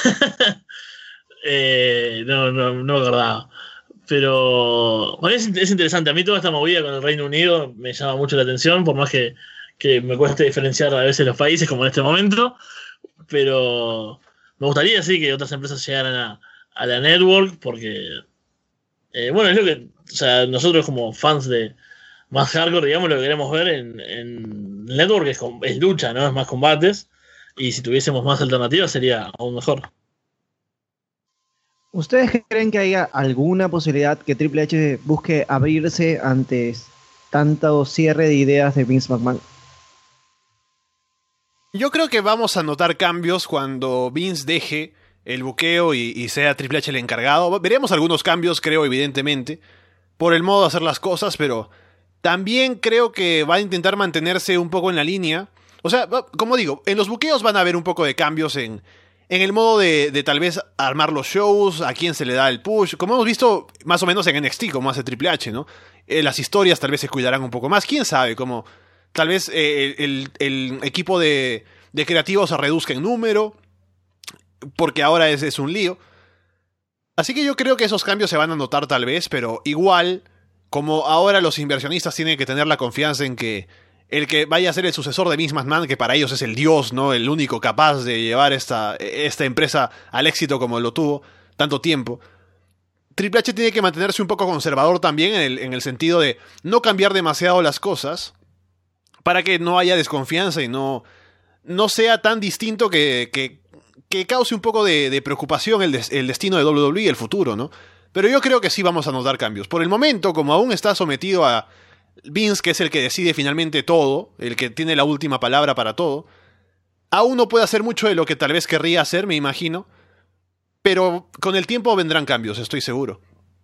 Eh, no, no, no me acordaba. Pero bueno, es, es interesante. A mí toda esta movida con el Reino Unido me llama mucho la atención, por más que, que me cueste diferenciar a veces los países, como en este momento. Pero me gustaría sí que otras empresas llegaran a, a la network, porque eh, bueno, es lo que, o sea, nosotros como fans de más hardcore, digamos, lo que queremos ver en, en network es, es lucha, ¿no? Es más combates. Y si tuviésemos más alternativas sería aún mejor. ¿Ustedes creen que haya alguna posibilidad que Triple H busque abrirse ante tanto cierre de ideas de Vince McMahon? Yo creo que vamos a notar cambios cuando Vince deje el buqueo y, y sea Triple H el encargado. Veremos algunos cambios, creo, evidentemente, por el modo de hacer las cosas, pero también creo que va a intentar mantenerse un poco en la línea. O sea, como digo, en los buqueos van a haber un poco de cambios en... En el modo de, de tal vez armar los shows, a quién se le da el push, como hemos visto más o menos en N X T, como hace Triple H, ¿no? Eh, las historias tal vez se cuidarán un poco más, quién sabe, como tal vez eh, el, el equipo de, de creativos se reduzca en número, porque ahora es, es un lío. Así que yo creo que esos cambios se van a notar tal vez, pero igual, como ahora los inversionistas tienen que tener la confianza en que el que vaya a ser el sucesor de Vince McMahon, que para ellos es el dios, ¿no? El único capaz de llevar esta, esta empresa al éxito como lo tuvo tanto tiempo. Triple H tiene que mantenerse un poco conservador también en el, en el sentido de no cambiar demasiado las cosas para que no haya desconfianza y no, no sea tan distinto que, que, que cause un poco de, de preocupación el, des, el destino de W W E y el futuro, ¿no? Pero yo creo que sí vamos a notar cambios. Por el momento, como aún está sometido a Vince, que es el que decide finalmente todo, el que tiene la última palabra para todo, aún no puede hacer mucho de lo que tal vez querría hacer, me imagino, pero con el tiempo vendrán cambios, estoy seguro.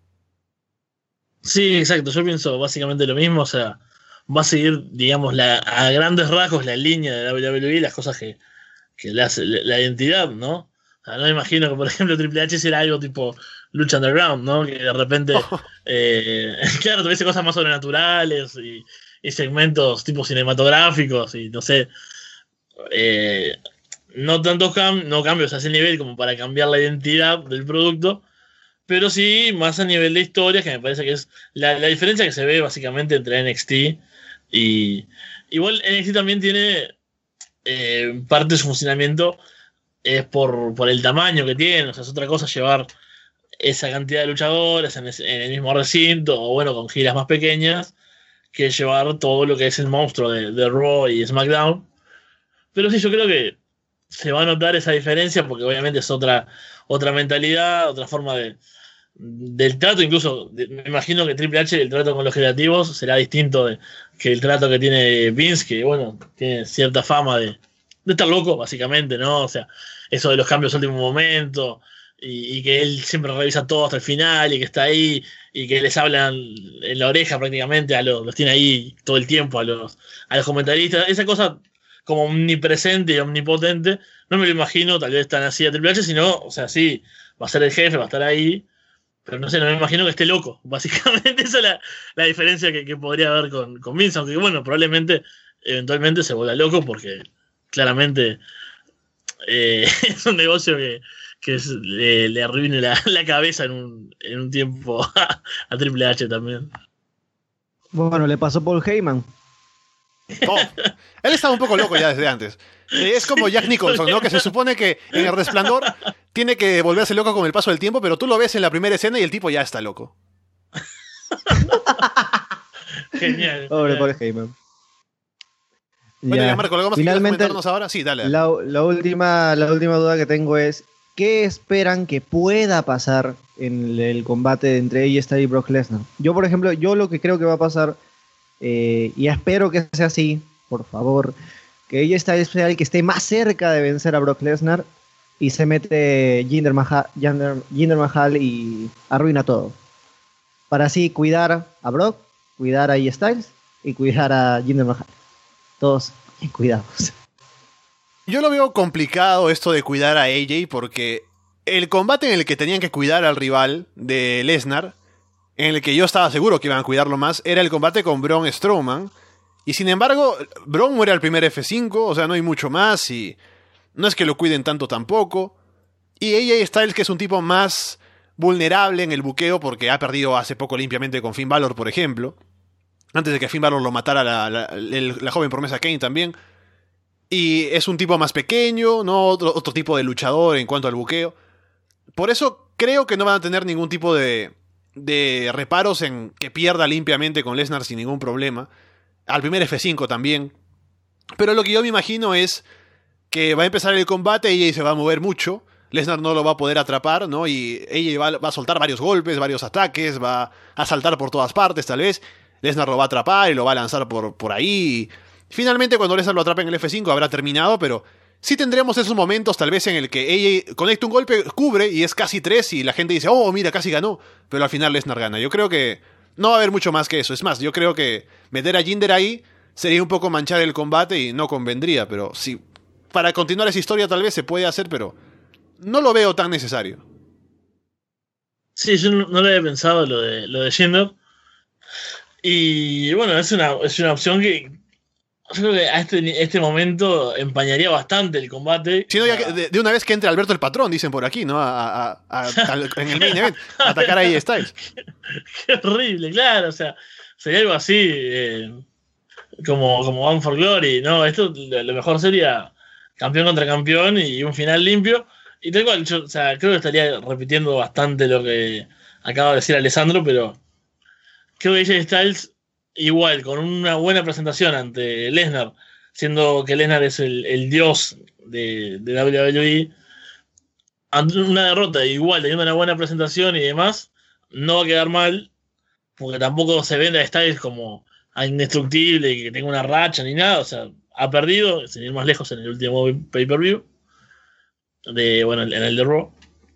Sí, exacto, yo pienso básicamente lo mismo, o sea, va a seguir, digamos, la, a grandes rasgos la línea de W W E, las cosas que, que le hace la, la identidad, ¿no? O sea, no me imagino que, por ejemplo, Triple H será algo tipo Lucha Underground, ¿no? Que de repente, oh. eh, claro, tuviese cosas más sobrenaturales y, y segmentos tipo cinematográficos y no sé, eh, no tantos cam no cambios a ese nivel como para cambiar la identidad del producto, pero sí más a nivel de historias, que me parece que es la, la diferencia que se ve básicamente entre N X T y... Igual N X T también tiene eh, parte de su funcionamiento es por, por el tamaño que tiene, o sea, es otra cosa llevar esa cantidad de luchadores en, ese, en el mismo recinto, o bueno, con giras más pequeñas, que llevar todo lo que es el monstruo de, de Raw y SmackDown. Pero sí, yo creo que se va a notar esa diferencia, porque obviamente es otra, otra mentalidad, otra forma de, del trato, incluso de, me imagino que Triple H, el trato con los creativos, será distinto de, que el trato que tiene Vince, que bueno, tiene cierta fama de, de estar loco, básicamente, ¿no? O sea, eso de los cambios a último momento, y, y que él siempre revisa todo hasta el final y que está ahí y que les hablan en la oreja prácticamente, a los, los tiene ahí todo el tiempo a los, a los comentaristas. Esa cosa como omnipresente y omnipotente, no me lo imagino tal vez tan así a Triple H, sino, o sea, sí, va a ser el jefe, va a estar ahí, pero no sé, no me imagino que esté loco. Básicamente esa es la, la diferencia que, que podría haber con, con Vince, aunque bueno, probablemente eventualmente se vuelva loco porque claramente eh, es un negocio que, que es, le, le arruine la, la cabeza en un, en un tiempo a, a Triple H también. Bueno, le pasó Paul Heyman. Oh, él estaba un poco loco ya desde antes. Eh, es como Jack Nicholson, ¿no? Que se supone que en El Resplandor tiene que volverse loco con el paso del tiempo, pero tú lo ves en la primera escena y el tipo ya está loco. Genial. Pobre genial. Paul Heyman. Bueno, Ya. ya Marco, ¿algo más que quieras Finalmente, comentarnos ahora? Sí, dale. dale. la, la última, la última duda que tengo es, ¿qué esperan que pueda pasar en el, el combate entre A J Styles y Brock Lesnar? Yo, por ejemplo, yo lo que creo que va a pasar, eh, y espero que sea así, por favor, que A J Styles sea el que esté más cerca de vencer a Brock Lesnar y se mete Jinder Mahal, Jinder, Jinder Mahal y arruina todo. Para así cuidar a Brock, cuidar a A J Styles y cuidar a Jinder Mahal. Todos bien cuidados. Yo lo veo complicado esto de cuidar a A J porque el combate en el que tenían que cuidar al rival de Lesnar, en el que yo estaba seguro que iban a cuidarlo más, era el combate con Braun Strowman. Y sin embargo, Braun muere al primer F cinco, o sea, no hay mucho más y no es que lo cuiden tanto tampoco. Y A J Styles, que es un tipo más vulnerable en el buqueo porque ha perdido hace poco limpiamente con Finn Balor, por ejemplo. Antes de que Finn Balor lo matara la, la, la, la joven promesa Kane también. Y es un tipo más pequeño, ¿no? Otro, otro tipo de luchador en cuanto al buqueo. Por eso creo que no van a tener ningún tipo de, de reparos en que pierda limpiamente con Lesnar sin ningún problema. Al primer F cinco también. Pero lo que yo me imagino es que va a empezar el combate, A J se va a mover mucho, Lesnar no lo va a poder atrapar, ¿no? Y A J va, va a soltar varios golpes, varios ataques, va a saltar por todas partes tal vez. Lesnar lo va a atrapar y lo va a lanzar por, por ahí. Finalmente, cuando Lesnar lo atrape en el F cinco, habrá terminado, pero sí tendremos esos momentos, tal vez, en el que A J conecta un golpe, cubre y es casi tres, y la gente dice, oh, mira, casi ganó. Pero al final Lesnar gana. Yo creo que no va a haber mucho más que eso. Es más, yo creo que meter a Jinder ahí sería un poco manchar el combate y no convendría. Pero sí, para continuar esa historia, tal vez se puede hacer, pero no lo veo tan necesario. Sí, yo no, no lo había pensado lo de, lo de Jinder. Y bueno, es una, es una opción que yo creo que a este, este momento empañaría bastante el combate. Si no, ya que de, de una vez que entre Alberto el Patrón, dicen por aquí, ¿no? A, a, a, a, en el main event, a atacar a A J Styles. Qué, qué horrible, claro, o sea, sería algo así, eh, como, como Bound for Glory, ¿no? Esto lo, lo mejor sería campeón contra campeón y un final limpio. Y tal cual, yo, o sea, creo que estaría repitiendo bastante lo que acaba de decir Alessandro, pero creo que A J Styles, igual, con una buena presentación ante Lesnar, siendo que Lesnar es el, el dios de, de W W E, ante una derrota igual, teniendo una buena presentación y demás, no va a quedar mal, porque tampoco se vende a Styles como a indestructible y que tenga una racha ni nada, o sea, ha perdido, sin ir más lejos, en el último pay-per-view, de, bueno, en el de Raw,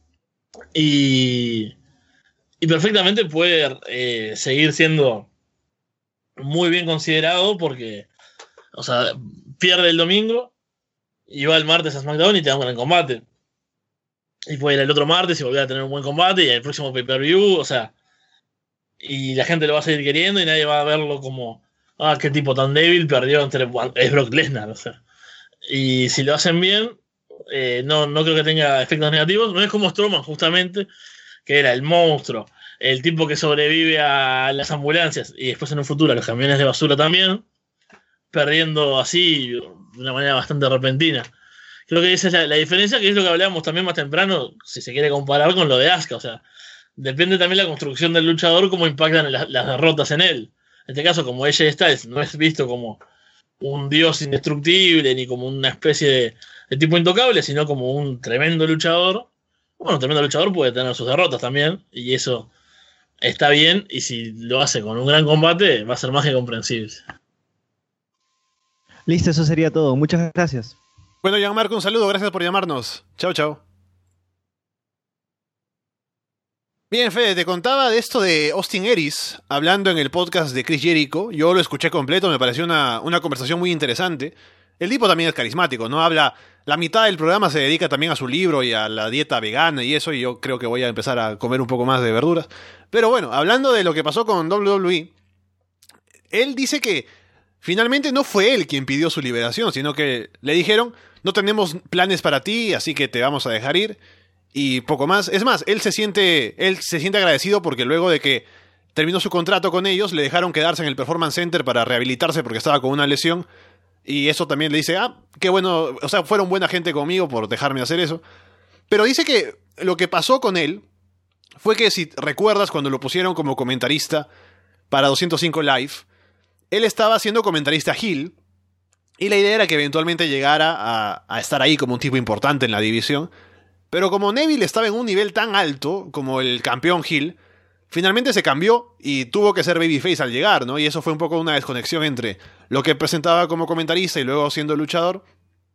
y, y perfectamente puede eh, seguir siendo muy bien considerado porque, o sea, pierde el domingo y va el martes a SmackDown y te da un gran combate. Y puede ir el otro martes y volver a tener un buen combate y el próximo pay-per-view, o sea, y la gente lo va a seguir queriendo y nadie va a verlo como, ah, qué tipo tan débil perdió entre es Brock Lesnar, o sea. Y si lo hacen bien, eh, no, no creo que tenga efectos negativos. No es como Strowman, justamente, que era el monstruo, el tipo que sobrevive a las ambulancias y después en un futuro a los camiones de basura también, perdiendo así de una manera bastante repentina. Creo que esa es la, la diferencia, que es lo que hablábamos también más temprano, si se quiere comparar con lo de Asuka. O sea, depende también la construcción del luchador, cómo impactan la, las derrotas en él. En este caso, como A J Styles no es visto como un dios indestructible ni como una especie de, de tipo intocable, sino como un tremendo luchador. Bueno, un tremendo luchador puede tener sus derrotas también, y eso está bien, y si lo hace con un gran combate, va a ser más que comprensible. Listo, eso sería todo. Muchas gracias. Bueno, Gianmarco, un saludo, gracias por llamarnos. Chao, chao. Bien, Fede, te contaba de esto de Austin Aries, hablando en el podcast de Chris Jericho. Yo lo escuché completo, me pareció una, una conversación muy interesante. El tipo también es carismático, ¿no? Habla, la mitad del programa se dedica también a su libro y a la dieta vegana y eso, y yo creo que voy a empezar a comer un poco más de verduras. Pero bueno, hablando de lo que pasó con doble u doble u E, él dice que finalmente no fue él quien pidió su liberación, sino que le dijeron, no tenemos planes para ti, así que te vamos a dejar ir. Y poco más. Es más, él se siente, él se siente agradecido porque luego de que terminó su contrato con ellos, le dejaron quedarse en el Performance Center para rehabilitarse porque estaba con una lesión. Y eso también le dice, ah, qué bueno, o sea, fueron buena gente conmigo por dejarme hacer eso. Pero dice que lo que pasó con él fue que, si recuerdas, cuando lo pusieron como comentarista para doscientos cinco Live, él estaba siendo comentarista heel, y la idea era que eventualmente llegara a, a estar ahí como un tipo importante en la división. Pero como Neville estaba en un nivel tan alto como el campeón heel, finalmente se cambió y tuvo que ser babyface al llegar, ¿no? Y eso fue un poco una desconexión entre lo que presentaba como comentarista y luego siendo luchador.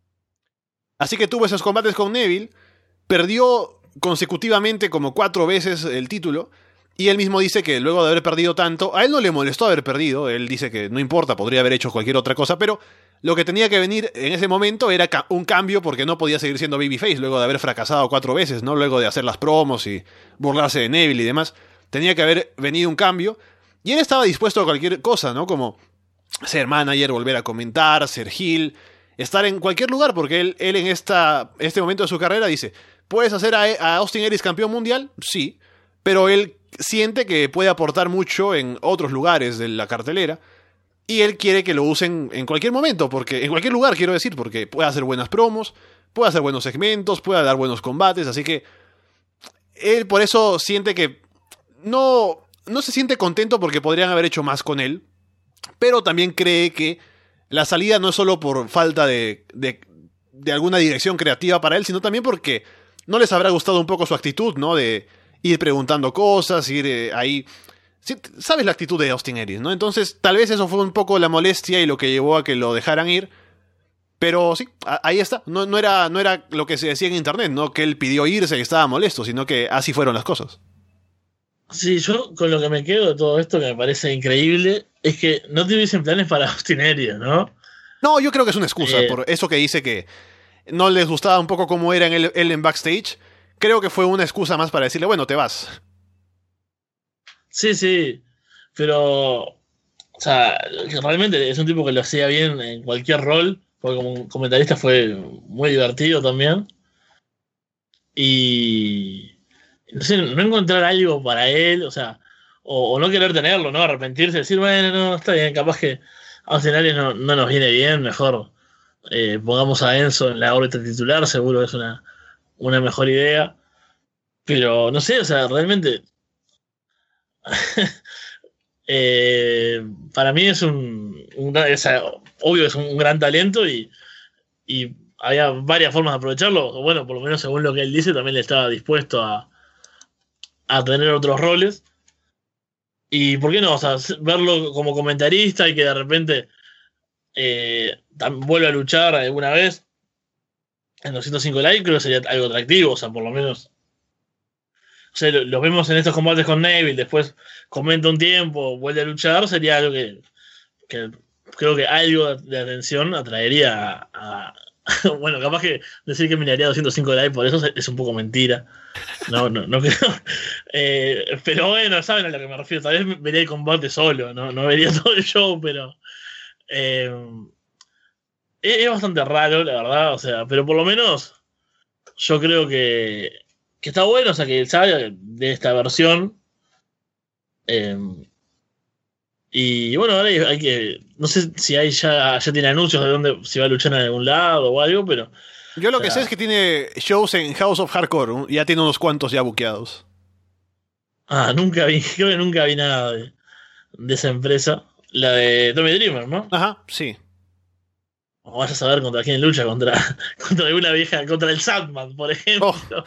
Así que tuvo esos combates con Neville, perdió consecutivamente como cuatro veces el título, y él mismo dice que luego de haber perdido tanto, a él no le molestó haber perdido, él dice que no importa, podría haber hecho cualquier otra cosa, pero lo que tenía que venir en ese momento era ca- un cambio, porque no podía seguir siendo babyface luego de haber fracasado cuatro veces, ¿no? Luego de hacer las promos y burlarse de Neville y demás. Tenía que haber venido un cambio. Y él estaba dispuesto a cualquier cosa, ¿no? Como ser manager, volver a comentar, ser heel, estar en cualquier lugar, porque él, él en esta, este momento de su carrera dice, ¿puedes hacer a, a Austin Aries campeón mundial? Sí, pero él siente que puede aportar mucho en otros lugares de la cartelera. Y él quiere que lo usen en cualquier momento, porque en cualquier lugar, quiero decir, porque puede hacer buenas promos, puede hacer buenos segmentos, puede dar buenos combates, así que él por eso siente que no, no se siente contento porque podrían haber hecho más con él, pero también cree que la salida no es solo por falta de, de, de alguna dirección creativa para él, sino también porque no les habrá gustado un poco su actitud, ¿no? De ir preguntando cosas, ir eh, ahí... Sí, sabes la actitud de Austin Aries, ¿no? Entonces, tal vez eso fue un poco la molestia y lo que llevó a que lo dejaran ir. Pero sí, a- ahí está. No, no, era, no era lo que se decía en internet, ¿no? Que él pidió irse y estaba molesto, sino que así fueron las cosas. Sí, yo con lo que me quedo de todo esto, que me parece increíble, es que no tuviesen planes para Austin Aries, ¿no? No, yo creo que es una excusa Eh. por eso que dice que no les gustaba un poco cómo era en él, él en backstage. Creo que fue una excusa más para decirle, bueno, te vas. Sí, sí, pero, o sea, que realmente es un tipo que lo hacía bien en cualquier rol, porque como comentarista fue muy divertido también. Y, no sé, no encontrar algo para él, o sea, o, o no querer tenerlo, ¿no? Arrepentirse, decir, bueno, no, está bien, capaz que Austin Aries no, no nos viene bien, mejor eh, pongamos a Enzo en la órbita titular, seguro es una, una mejor idea. Pero, no sé, o sea, realmente... Eh, para mí es un, un gran- es, eh, obvio es un, un gran talento y, y había varias formas de aprovecharlo. O bueno, por lo menos según lo que él dice, también le estaba dispuesto a, a tener otros roles. Y por qué no, o sea, verlo como comentarista y que de repente eh, tam- vuelva a luchar alguna vez en doscientos cinco Live, creo que sería algo atractivo, o sea, por lo menos. O sea, lo, lo vemos en estos combates con Neville, después comenta un tiempo, vuelve a luchar, sería algo que, que creo que algo de atención atraería a, a- bueno, capaz que decir que miraría doscientos cinco Live por eso es un poco mentira. No, no, no creo. Eh, pero bueno, saben a lo que me refiero. Tal vez vería el combate solo, no, no vería todo el show, pero eh, es, es bastante raro, la verdad. O sea, pero por lo menos yo creo que, que está bueno, o sea, que él sabe de esta versión. Eh, y bueno, ahora hay, hay que. No sé si hay ya, ya tiene anuncios de dónde si va a luchar en algún lado o algo, pero. Yo lo O que sea, sé es que tiene shows en House of Hardcore, un- ya tiene unos cuantos ya buqueados. Ah, nunca vi, creo que nunca vi nada de, de esa empresa. La de Tommy Dreamer, ¿no? Ajá, sí. O vaya a saber contra quién lucha, contra, contra alguna vieja, contra el Sandman, por ejemplo. Oh.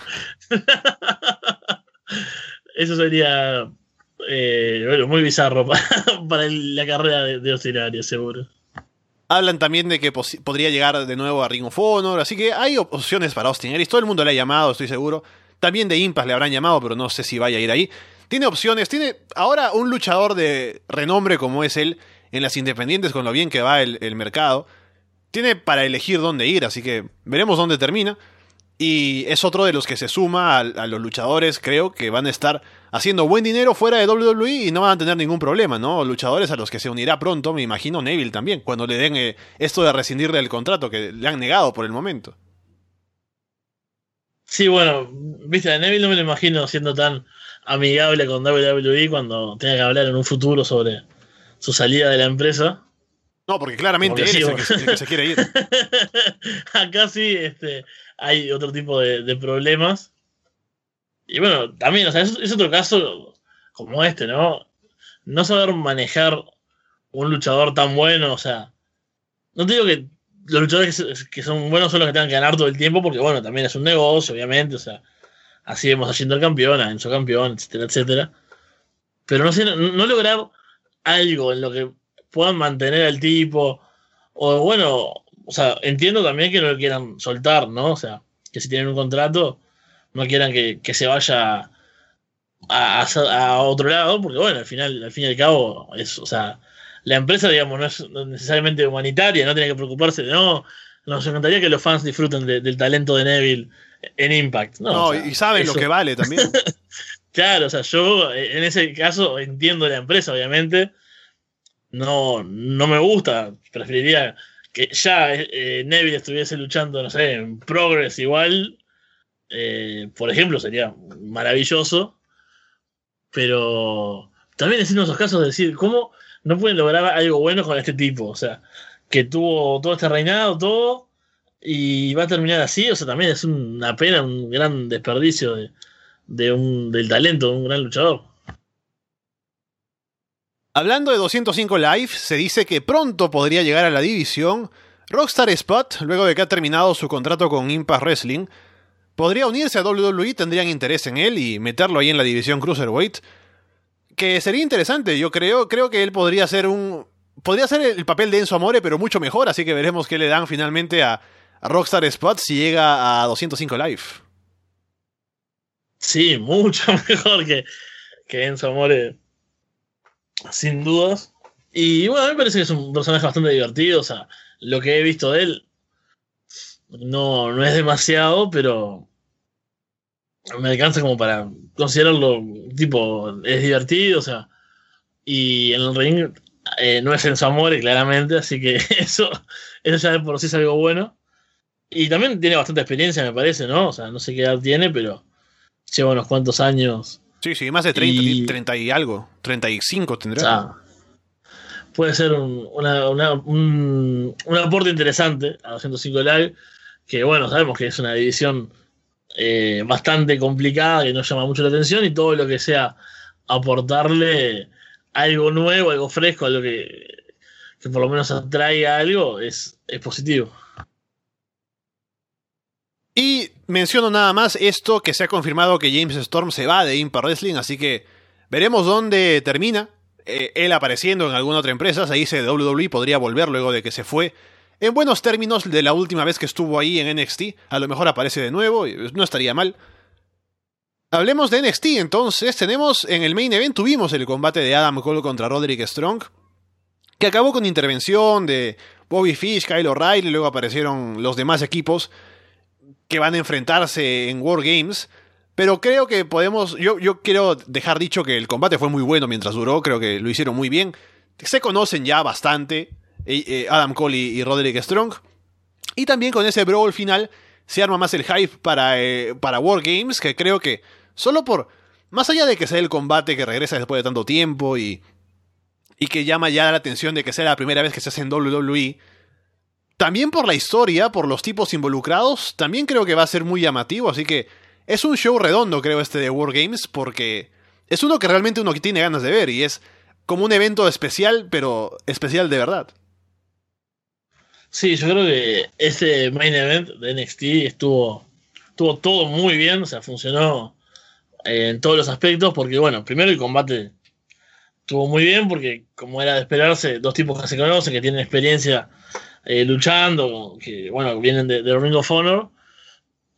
Eso sería eh, bueno, muy bizarro para, para el- la carrera de, de Austin Aries, seguro. Hablan también de que posi- podría llegar de nuevo a Ring of Honor, así que hay op- opciones para Austin Aries. Todo el mundo le ha llamado, estoy seguro. También de Impact le habrán llamado, pero no sé si vaya a ir ahí. Tiene opciones, tiene ahora un luchador de renombre como es él en las independientes, con lo bien que va el, el mercado. Tiene para elegir dónde ir, así que veremos dónde termina. Y es otro de los que se suma a, a los luchadores, creo, que van a estar haciendo buen dinero fuera de doble u doble u E y no van a tener ningún problema, ¿no? Luchadores a los que se unirá pronto, me imagino Neville también, cuando le den eh, esto de rescindirle el contrato que le han negado por el momento. Sí, bueno, viste, a Neville no me lo imagino siendo tan amigable con doble u doble u E cuando tenga que hablar en un futuro sobre su salida de la empresa. No, porque claramente Porque él sí, es el que, el que se quiere ir. Acá sí este, hay otro tipo de, de problemas. Y bueno, también, o sea, es, es otro caso como este, ¿no? No saber manejar un luchador tan bueno, o sea, no te digo que los luchadores que, que son buenos son los que tengan que ganar todo el tiempo, porque bueno, también es un negocio, obviamente, o sea, así vemos a Jinder campeón, a Enzo campeón, etcétera, etcétera. Pero no sé, no, no lograr algo en lo que puedan mantener al tipo, o bueno, o sea, entiendo también que no lo quieran soltar, ¿no? O sea, que si tienen un contrato, no quieran que, que se vaya a, a, a otro lado, porque bueno, al final, al fin y al cabo, es, o sea, la empresa, digamos, no es necesariamente humanitaria, no tiene que preocuparse de, no, nos encantaría que los fans disfruten de, del talento de Neville en Impact. No, No, o sea, y saben eso, lo que vale también. Claro, o sea, yo en ese caso entiendo la empresa, obviamente. No, no me gusta. Preferiría que ya eh, Neville estuviese luchando, no sé, en Progress igual. Eh, por ejemplo, sería maravilloso. Pero también es uno de esos casos de decir, ¿cómo no pueden lograr algo bueno con este tipo? O sea, que tuvo todo este reinado, todo, y va a terminar así. O sea, también es una pena, un gran desperdicio de, de un, del talento de un gran luchador. Hablando de doscientos cinco Live, se dice que pronto podría llegar a la división. Rockstar Spot, luego de que ha terminado su contrato con Impact Wrestling, podría unirse a doble u doble u E, tendrían interés en él y meterlo ahí en la división Cruiserweight. Que sería interesante, yo creo, creo que él podría ser un... Podría ser el papel de Enzo Amore, pero mucho mejor, así que veremos qué le dan finalmente a, a Rockstar Spot si llega a doscientos cinco Live. Sí, mucho mejor que, que Enzo Amore, sin dudas. Y bueno, a mí me parece que es un personaje bastante divertido. O sea, lo que he visto de él no, no es demasiado, pero me alcanza como para considerarlo tipo, es divertido. O sea, y en el ring eh, no es Enzo Amore, claramente, así que eso, eso ya de por sí es algo bueno. Y también tiene bastante experiencia, me parece, ¿no? O sea, no sé qué edad tiene, pero lleva unos cuantos años. Sí, sí, más de treinta, y, treinta y algo, treinta y cinco tendrá. O sea, puede ser un, una, una, un, un aporte interesante a doscientos cinco Live, que bueno, sabemos que es una división eh, bastante complicada, que no llama mucho la atención, y todo lo que sea aportarle algo nuevo, algo fresco, algo que, que por lo menos atraiga algo, es, es positivo. Y menciono nada más esto, que se ha confirmado que James Storm se va de Impact Wrestling, así que veremos dónde termina. Eh, él apareciendo en alguna otra empresa, se dice doble u doble u E podría volver luego de que se fue. En buenos términos de la última vez que estuvo ahí en N X T, a lo mejor aparece de nuevo, no estaría mal. Hablemos de N X T entonces, tenemos en el main event, tuvimos el combate de Adam Cole contra Roderick Strong, que acabó con intervención de Bobby Fish, Kyle O'Reilly, luego aparecieron los demás equipos que van a enfrentarse en War Games, pero creo que podemos, yo, yo quiero dejar dicho que el combate fue muy bueno mientras duró, creo que lo hicieron muy bien, se conocen ya bastante eh, eh, Adam Cole y, y Roderick Strong, y también con ese brawl final se arma más el hype para, eh, para War Games, que creo que solo por, más allá de que sea el combate que regresa después de tanto tiempo y, y que llama ya la atención de que sea la primera vez que se hace en doble u doble u E, también por la historia, por los tipos involucrados, también creo que va a ser muy llamativo, así que es un show redondo, creo, este de War Games, porque es uno que realmente uno tiene ganas de ver, y es como un evento especial, pero especial de verdad. Sí, yo creo que este main event de N X T estuvo, estuvo todo muy bien, o sea, funcionó eh, en todos los aspectos, porque bueno, primero el combate estuvo muy bien, porque como era de esperarse, dos tipos que se conocen, que tienen experiencia Eh, luchando, que bueno, vienen de, de Ring of Honor,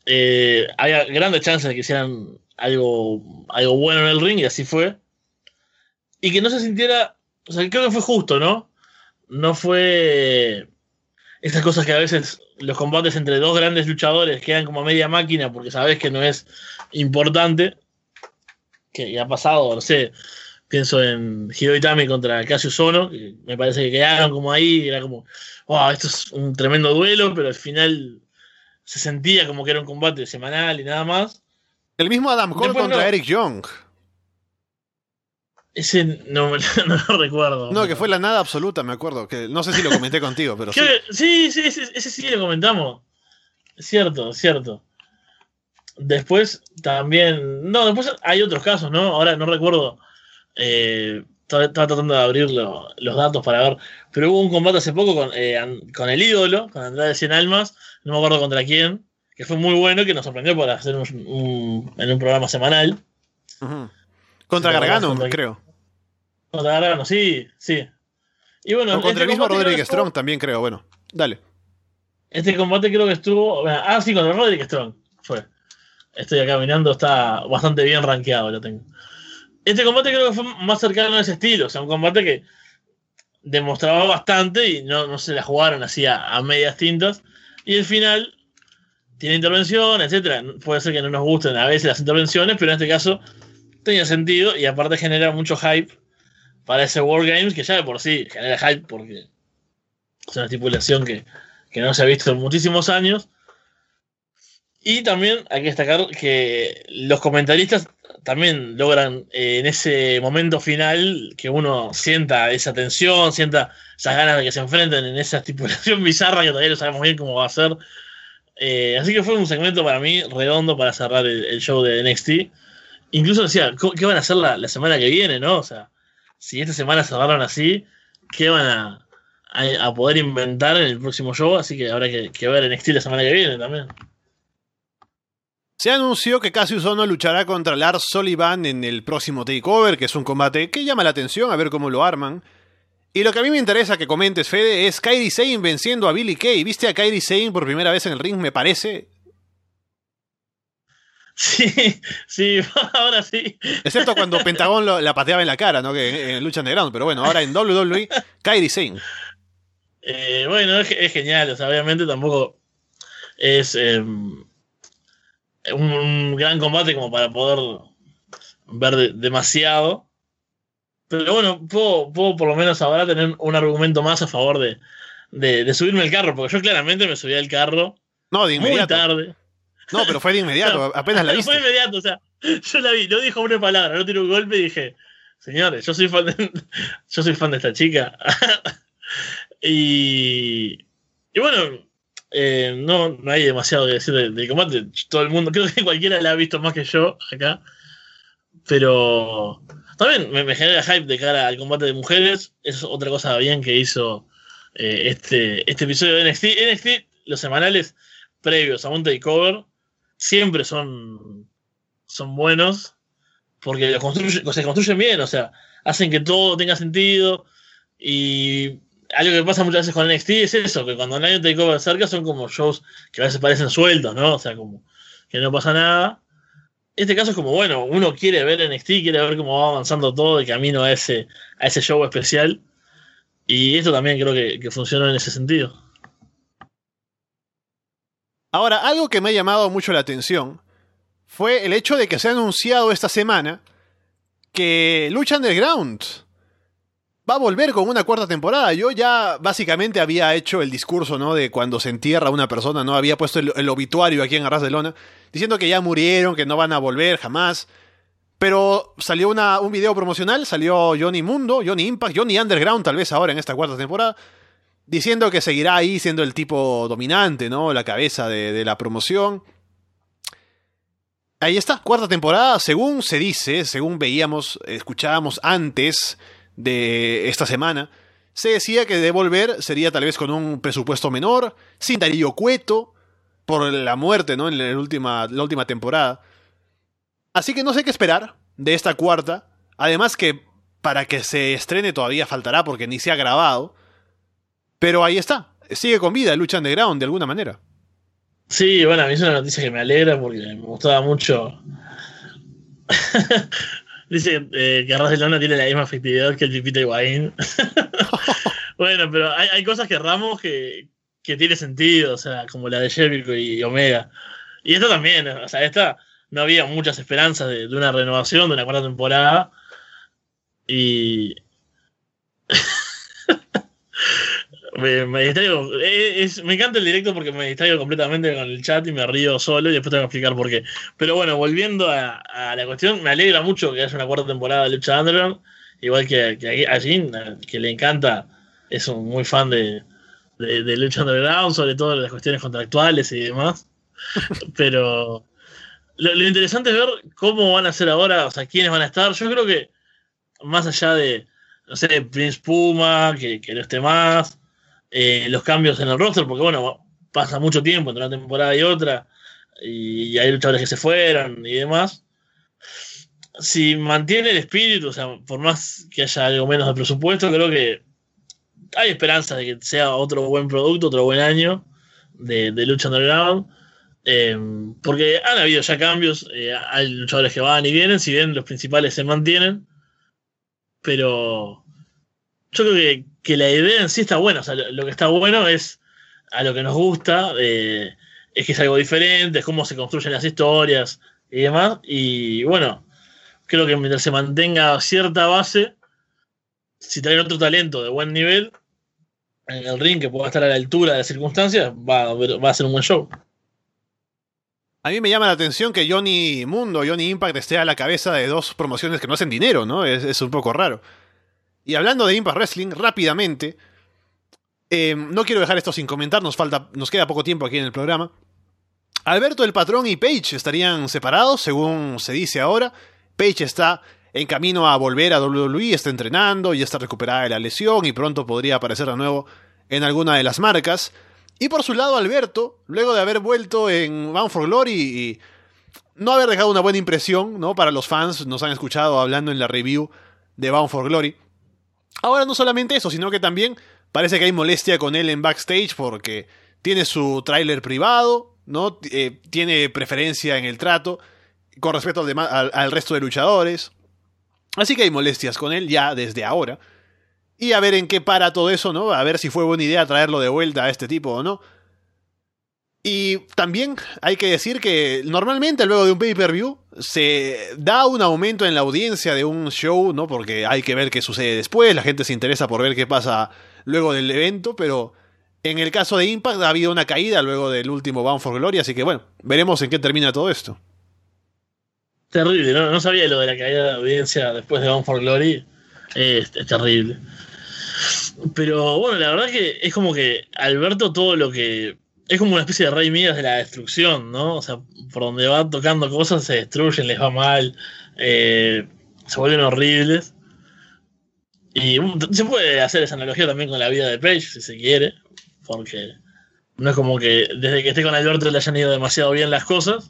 eh, había grandes chances de que hicieran algo, algo bueno en el ring, y así fue. Y que no se sintiera, o sea, creo que fue justo, ¿no? No fue estas cosas que a veces los combates entre dos grandes luchadores quedan como media máquina porque sabes que no es importante. Que ya ha pasado, no sé, pienso en Hideo Itami contra Cassius Ohno, que me parece que quedaron como ahí, era como, wow, esto es un tremendo duelo, pero al final se sentía como que era un combate semanal y nada más. El mismo Adam Cole Después contra no. Eric Young. Ese no, me- no lo recuerdo. No, pero- que fue la nada absoluta, me acuerdo. Que no sé si lo comenté contigo, pero sí. Creo que- sí, sí, ese, ese sí lo comentamos. Es cierto, es cierto. Después también. No, después hay otros casos, ¿no? Ahora no recuerdo. Eh, estaba estaba tratando de abrir lo- los datos para ver. Pero hubo un combate hace poco con, eh, an- con el ídolo, con Andrade Cien Almas. No me acuerdo contra quién. Que fue muy bueno, que nos sorprendió por hacer un, un- en un programa semanal. Ujú. Contra Sí, Gargano, contra- creo. Contra Gargano, sí, sí. Y bueno, O contra este el mismo combate creo Roderick que estuvo- Strong también, creo. Bueno, dale. Este combate creo que estuvo. Ah, sí, contra Roderick Strong. Fue. Estoy acá mirando, está bastante bien rankeado, lo tengo. Este combate creo que fue más cercano a ese estilo. O sea, un combate que demostraba bastante y no, no se la jugaron así a, a medias tintas. Y el final tiene intervención, etcétera. Puede ser que no nos gusten a veces las intervenciones, pero en este caso tenía sentido y aparte genera mucho hype para ese War Games, que ya de por sí genera hype porque es una estipulación que, que no se ha visto en muchísimos años. Y también hay que destacar que los comentaristas también logran eh, en ese momento final que uno sienta esa tensión, sienta esas ganas de que se enfrenten en esa estipulación bizarra que todavía no sabemos bien cómo va a ser. Eh, así que fue un segmento para mí redondo para cerrar el, el show de N X T. Incluso decía, ¿cómo- ¿qué van a hacer la, la semana que viene, no? O sea, si esta semana cerraron así, ¿qué van a, a, a poder inventar en el próximo show? Así que habrá que, que ver N X T la semana que viene también. Se anunció que Cassius Ohno luchará contra Lars Sullivan en el próximo Takeover, que es un combate que llama la atención, a ver cómo lo arman. Y lo que a mí me interesa que comentes, Fede, es Kairi Sane venciendo a Billie Kay. ¿Viste a Kairi Sane por primera vez en el ring, me parece? Sí, sí, ahora sí. Excepto cuando Pentagón lo- la pateaba en la cara, ¿no? Que en, en Lucha Underground. Pero bueno, ahora en W W E, Kairi Sane. Eh, bueno, es, es genial. O sea, obviamente tampoco es eh, un, un gran combate como para poder ver de- demasiado. Pero bueno, puedo, puedo por lo menos ahora tener un argumento más a favor de, de, de subirme al carro, porque yo claramente me subí al carro No, de muy inmediato. tarde. No, pero fue de inmediato, apenas la Fue viste. inmediato, o sea, yo la vi, no dijo una palabra, no tiró un golpe y dije, señores, yo soy fan de, yo soy fan de esta chica. y, y bueno, eh, no, no hay demasiado que decir del, del combate. Todo el mundo, creo que cualquiera la ha visto más que yo acá. Pero también me, me genera hype de cara al combate de mujeres. Eso es otra cosa bien que hizo eh, este, este episodio de N X T. N X T, los semanales previos a un takeover, siempre son, son buenos porque lo construye, se construyen bien, o sea, hacen que todo tenga sentido. Y algo que pasa muchas veces con N X T es eso, que cuando no hay un takeover cerca son como shows que a veces parecen sueltos, ¿no? O sea, como que no pasa nada. Este caso es como, bueno, uno quiere ver N X T, quiere ver cómo va avanzando todo de camino a ese, a ese show especial. Y esto también creo que, que funcionó en ese sentido. Ahora, algo que me ha llamado mucho la atención fue el hecho de que se ha anunciado esta semana que Lucha Underground va a volver con una cuarta temporada. Yo ya básicamente había hecho el discurso, ¿no? De cuando se entierra una persona, ¿no? Había puesto el, el obituario aquí en Arras de Lona, diciendo que ya murieron, que no van a volver jamás. Pero salió una, un video promocional, salió Johnny Mundo, Johnny Impact, Johnny Underground tal vez ahora en esta cuarta temporada, diciendo que seguirá ahí siendo el tipo dominante, ¿no? La cabeza de, de la promoción. Ahí está, cuarta temporada, según se dice, según veíamos, escuchábamos antes de esta semana, se decía que de volver sería tal vez con un presupuesto menor, sin Darío Cueto, por la muerte, ¿no? En la última, la última temporada. Así que no sé qué esperar de esta cuarta. Además que para que se estrene todavía faltará porque ni se ha grabado. Pero ahí está, sigue con vida Lucha Underground de alguna manera. Sí, bueno, a mí es una noticia que me alegra porque me gustaba mucho. Dice eh, que Barcelona tiene la misma efectividad que el Pipita Higuaín. Bueno, pero hay, hay cosas que Ramos que, que tiene sentido, o sea, como la de Jericho y Omega. Y esta también, o sea, esta no había muchas esperanzas de, de una renovación, de una cuarta temporada. Y me, me distraigo. Es, es, me encanta el directo porque me distraigo completamente con el chat y me río solo y después tengo que explicar por qué. Pero bueno, volviendo a, a la cuestión, me alegra mucho que haya una cuarta temporada de Lucha Underground. Igual que, que a Jin, que le encanta, es un muy fan de, de, de Lucha Underground, sobre todo las cuestiones contractuales y demás. Pero lo, lo interesante es ver cómo van a ser ahora, o sea, quiénes van a estar. Yo creo que más allá de, no sé, Prince Puma, que, que no esté más, eh, los cambios en el roster, porque bueno, pasa mucho tiempo entre una temporada y otra, y, y hay luchadores que se fueron y demás. Si mantiene el espíritu, o sea, por más que haya algo menos de presupuesto, creo que hay esperanza de que sea otro buen producto, otro buen año de, de Lucha Underground. Eh, porque han habido ya cambios, eh, hay luchadores que van y vienen, si bien los principales se mantienen, pero yo creo que, que la idea en sí está buena. O sea, lo, lo que está bueno es a lo que nos gusta, eh, es que es algo diferente, es cómo se construyen las historias y demás. Y bueno, creo que mientras se mantenga cierta base, si traen otro talento de buen nivel en el ring que pueda estar a la altura de las circunstancias, va, va a ser un buen show. A mí me llama la atención que Johnny Mundo, Johnny Impact esté a la cabeza de dos promociones que no hacen dinero, ¿no? Es, es un poco raro. Y hablando de Impact Wrestling, rápidamente, eh, no quiero dejar esto sin comentar, nos falta, nos queda poco tiempo aquí en el programa. Alberto el Patrón y Page estarían separados, según se dice ahora. Page está en camino a volver a doble u doble u E, está entrenando, ya está recuperada de la lesión y pronto podría aparecer de nuevo en alguna de las marcas. Y por su lado, Alberto, luego de haber vuelto en Bound for Glory y no haber dejado una buena impresión, ¿no? Para los fans, nos han escuchado hablando en la review de Bound for Glory. Ahora no solamente eso, sino que también parece que hay molestia con él en backstage porque tiene su tráiler privado, ¿no? Eh, tiene preferencia en el trato con respecto al, demás, al, al resto de luchadores. Así que hay molestias con él ya desde ahora. Y a ver en qué para todo eso, ¿no? A ver si fue buena idea traerlo de vuelta a este tipo o no. Y también hay que decir que normalmente luego de un pay-per-view se da un aumento en la audiencia de un show, ¿no? Porque hay que ver qué sucede después, la gente se interesa por ver qué pasa luego del evento, pero en el caso de Impact ha habido una caída luego del último Bound for Glory, así que bueno, veremos en qué termina todo esto. Terrible, no, no sabía lo de la caída de audiencia después de Bound for Glory. Es, es terrible. Pero bueno, la verdad que es como que Alberto todo lo que... Es como una especie de Rey Midas de la destrucción, ¿no? O sea, por donde va tocando cosas se destruyen, les va mal, eh, se vuelven horribles. Y um, se puede hacer esa analogía también con la vida de Page, si se quiere, porque no es como que desde que esté con Alberto le hayan ido demasiado bien las cosas.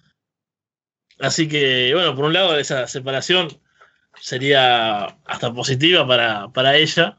Así que, bueno, por un lado esa separación sería hasta positiva para, para ella.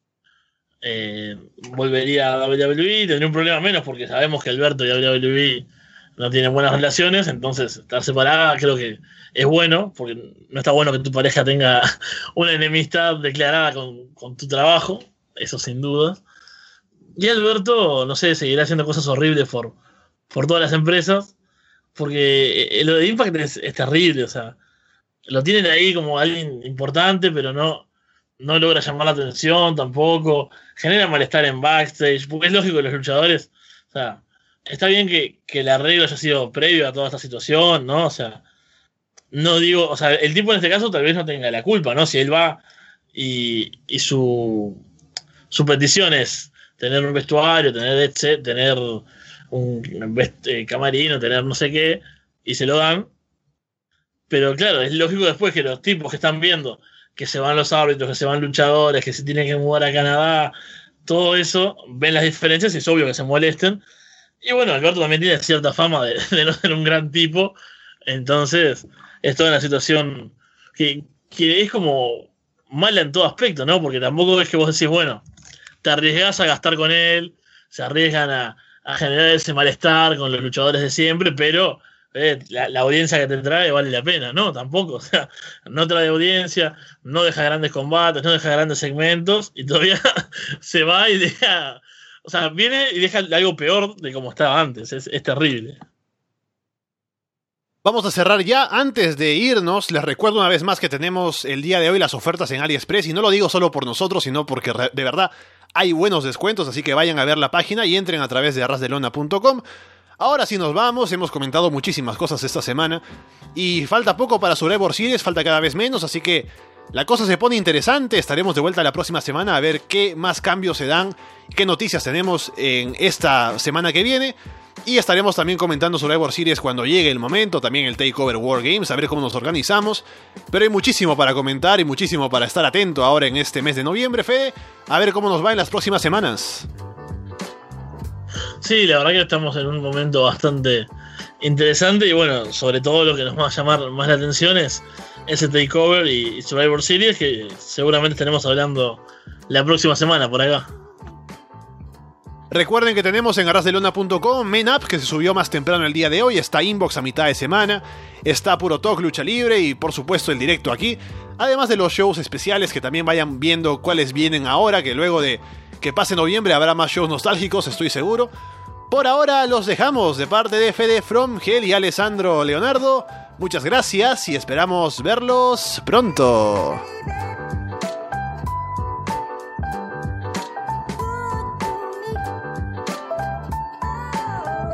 Eh, volvería a doble u doble u E, tendría un problema menos porque sabemos que Alberto y doble u doble u E no tienen buenas relaciones, entonces estar separada creo que es bueno, porque no está bueno que tu pareja tenga una enemistad declarada con, con tu trabajo, eso sin duda. Y Alberto, no sé, seguirá haciendo cosas horribles por, por todas las empresas, porque lo de Impact es, es terrible, o sea, lo tienen ahí como alguien importante, pero no, no logra llamar la atención tampoco, genera malestar en backstage, porque es lógico que los luchadores, o sea, está bien que, que el arreglo haya sido previo a toda esta situación, ¿no? O sea, no digo, o sea, el tipo en este caso tal vez no tenga la culpa, ¿no? Si él va y, y su, su petición es tener un vestuario, tener headset, tener un vest- eh, camarino, tener no sé qué, y se lo dan. Pero claro, es lógico después que los tipos que están viendo que se van los árbitros, que se van luchadores, que se tienen que mudar a Canadá, todo eso, ven las diferencias y es obvio que se molesten. Y bueno, Alberto también tiene cierta fama de, de no ser un gran tipo, entonces es toda una situación que, que es como mala en todo aspecto, ¿no? Porque tampoco es que vos decís, bueno, te arriesgás a gastar con él, se arriesgan a, a generar ese malestar con los luchadores de siempre, pero eh, la, la audiencia que te trae vale la pena, ¿no? Tampoco, o sea, no trae audiencia, no deja grandes combates, no deja grandes segmentos, y todavía se va y deja, o sea, viene y deja algo peor de como estaba antes, es, es terrible. Vamos a cerrar ya. Antes de irnos, les recuerdo una vez más que tenemos el día de hoy las ofertas en AliExpress, y no lo digo solo por nosotros, sino porque de verdad hay buenos descuentos, así que vayan a ver la página y entren a través de arras de lona punto com. Ahora sí nos vamos, hemos comentado muchísimas cosas esta semana y falta poco para Survivor Series, falta cada vez menos, así que la cosa se pone interesante. Estaremos de vuelta la próxima semana a ver qué más cambios se dan, qué noticias tenemos en esta semana que viene. Y estaremos también comentando Survivor Series cuando llegue el momento, también el Takeover War Games, a ver cómo nos organizamos. Pero hay muchísimo para comentar y muchísimo para estar atento ahora en este mes de noviembre, Fede. A ver cómo nos va en las próximas semanas. Sí, la verdad que estamos en un momento bastante interesante y bueno, sobre todo lo que nos va a llamar más la atención es ese Takeover y Survivor Series que seguramente estaremos hablando la próxima semana por acá. Recuerden que tenemos en arras de lona punto com Main Up, que se subió más temprano el día de hoy. Está Inbox a mitad de semana. Está Puro Talk, Lucha Libre y por supuesto el directo aquí. Además de los shows especiales que también vayan viendo cuáles vienen ahora, que luego de que pase noviembre habrá más shows nostálgicos, estoy seguro. Por ahora los dejamos de parte de Fede From Hell y Alessandro Leonardo. Muchas gracias y esperamos verlos pronto.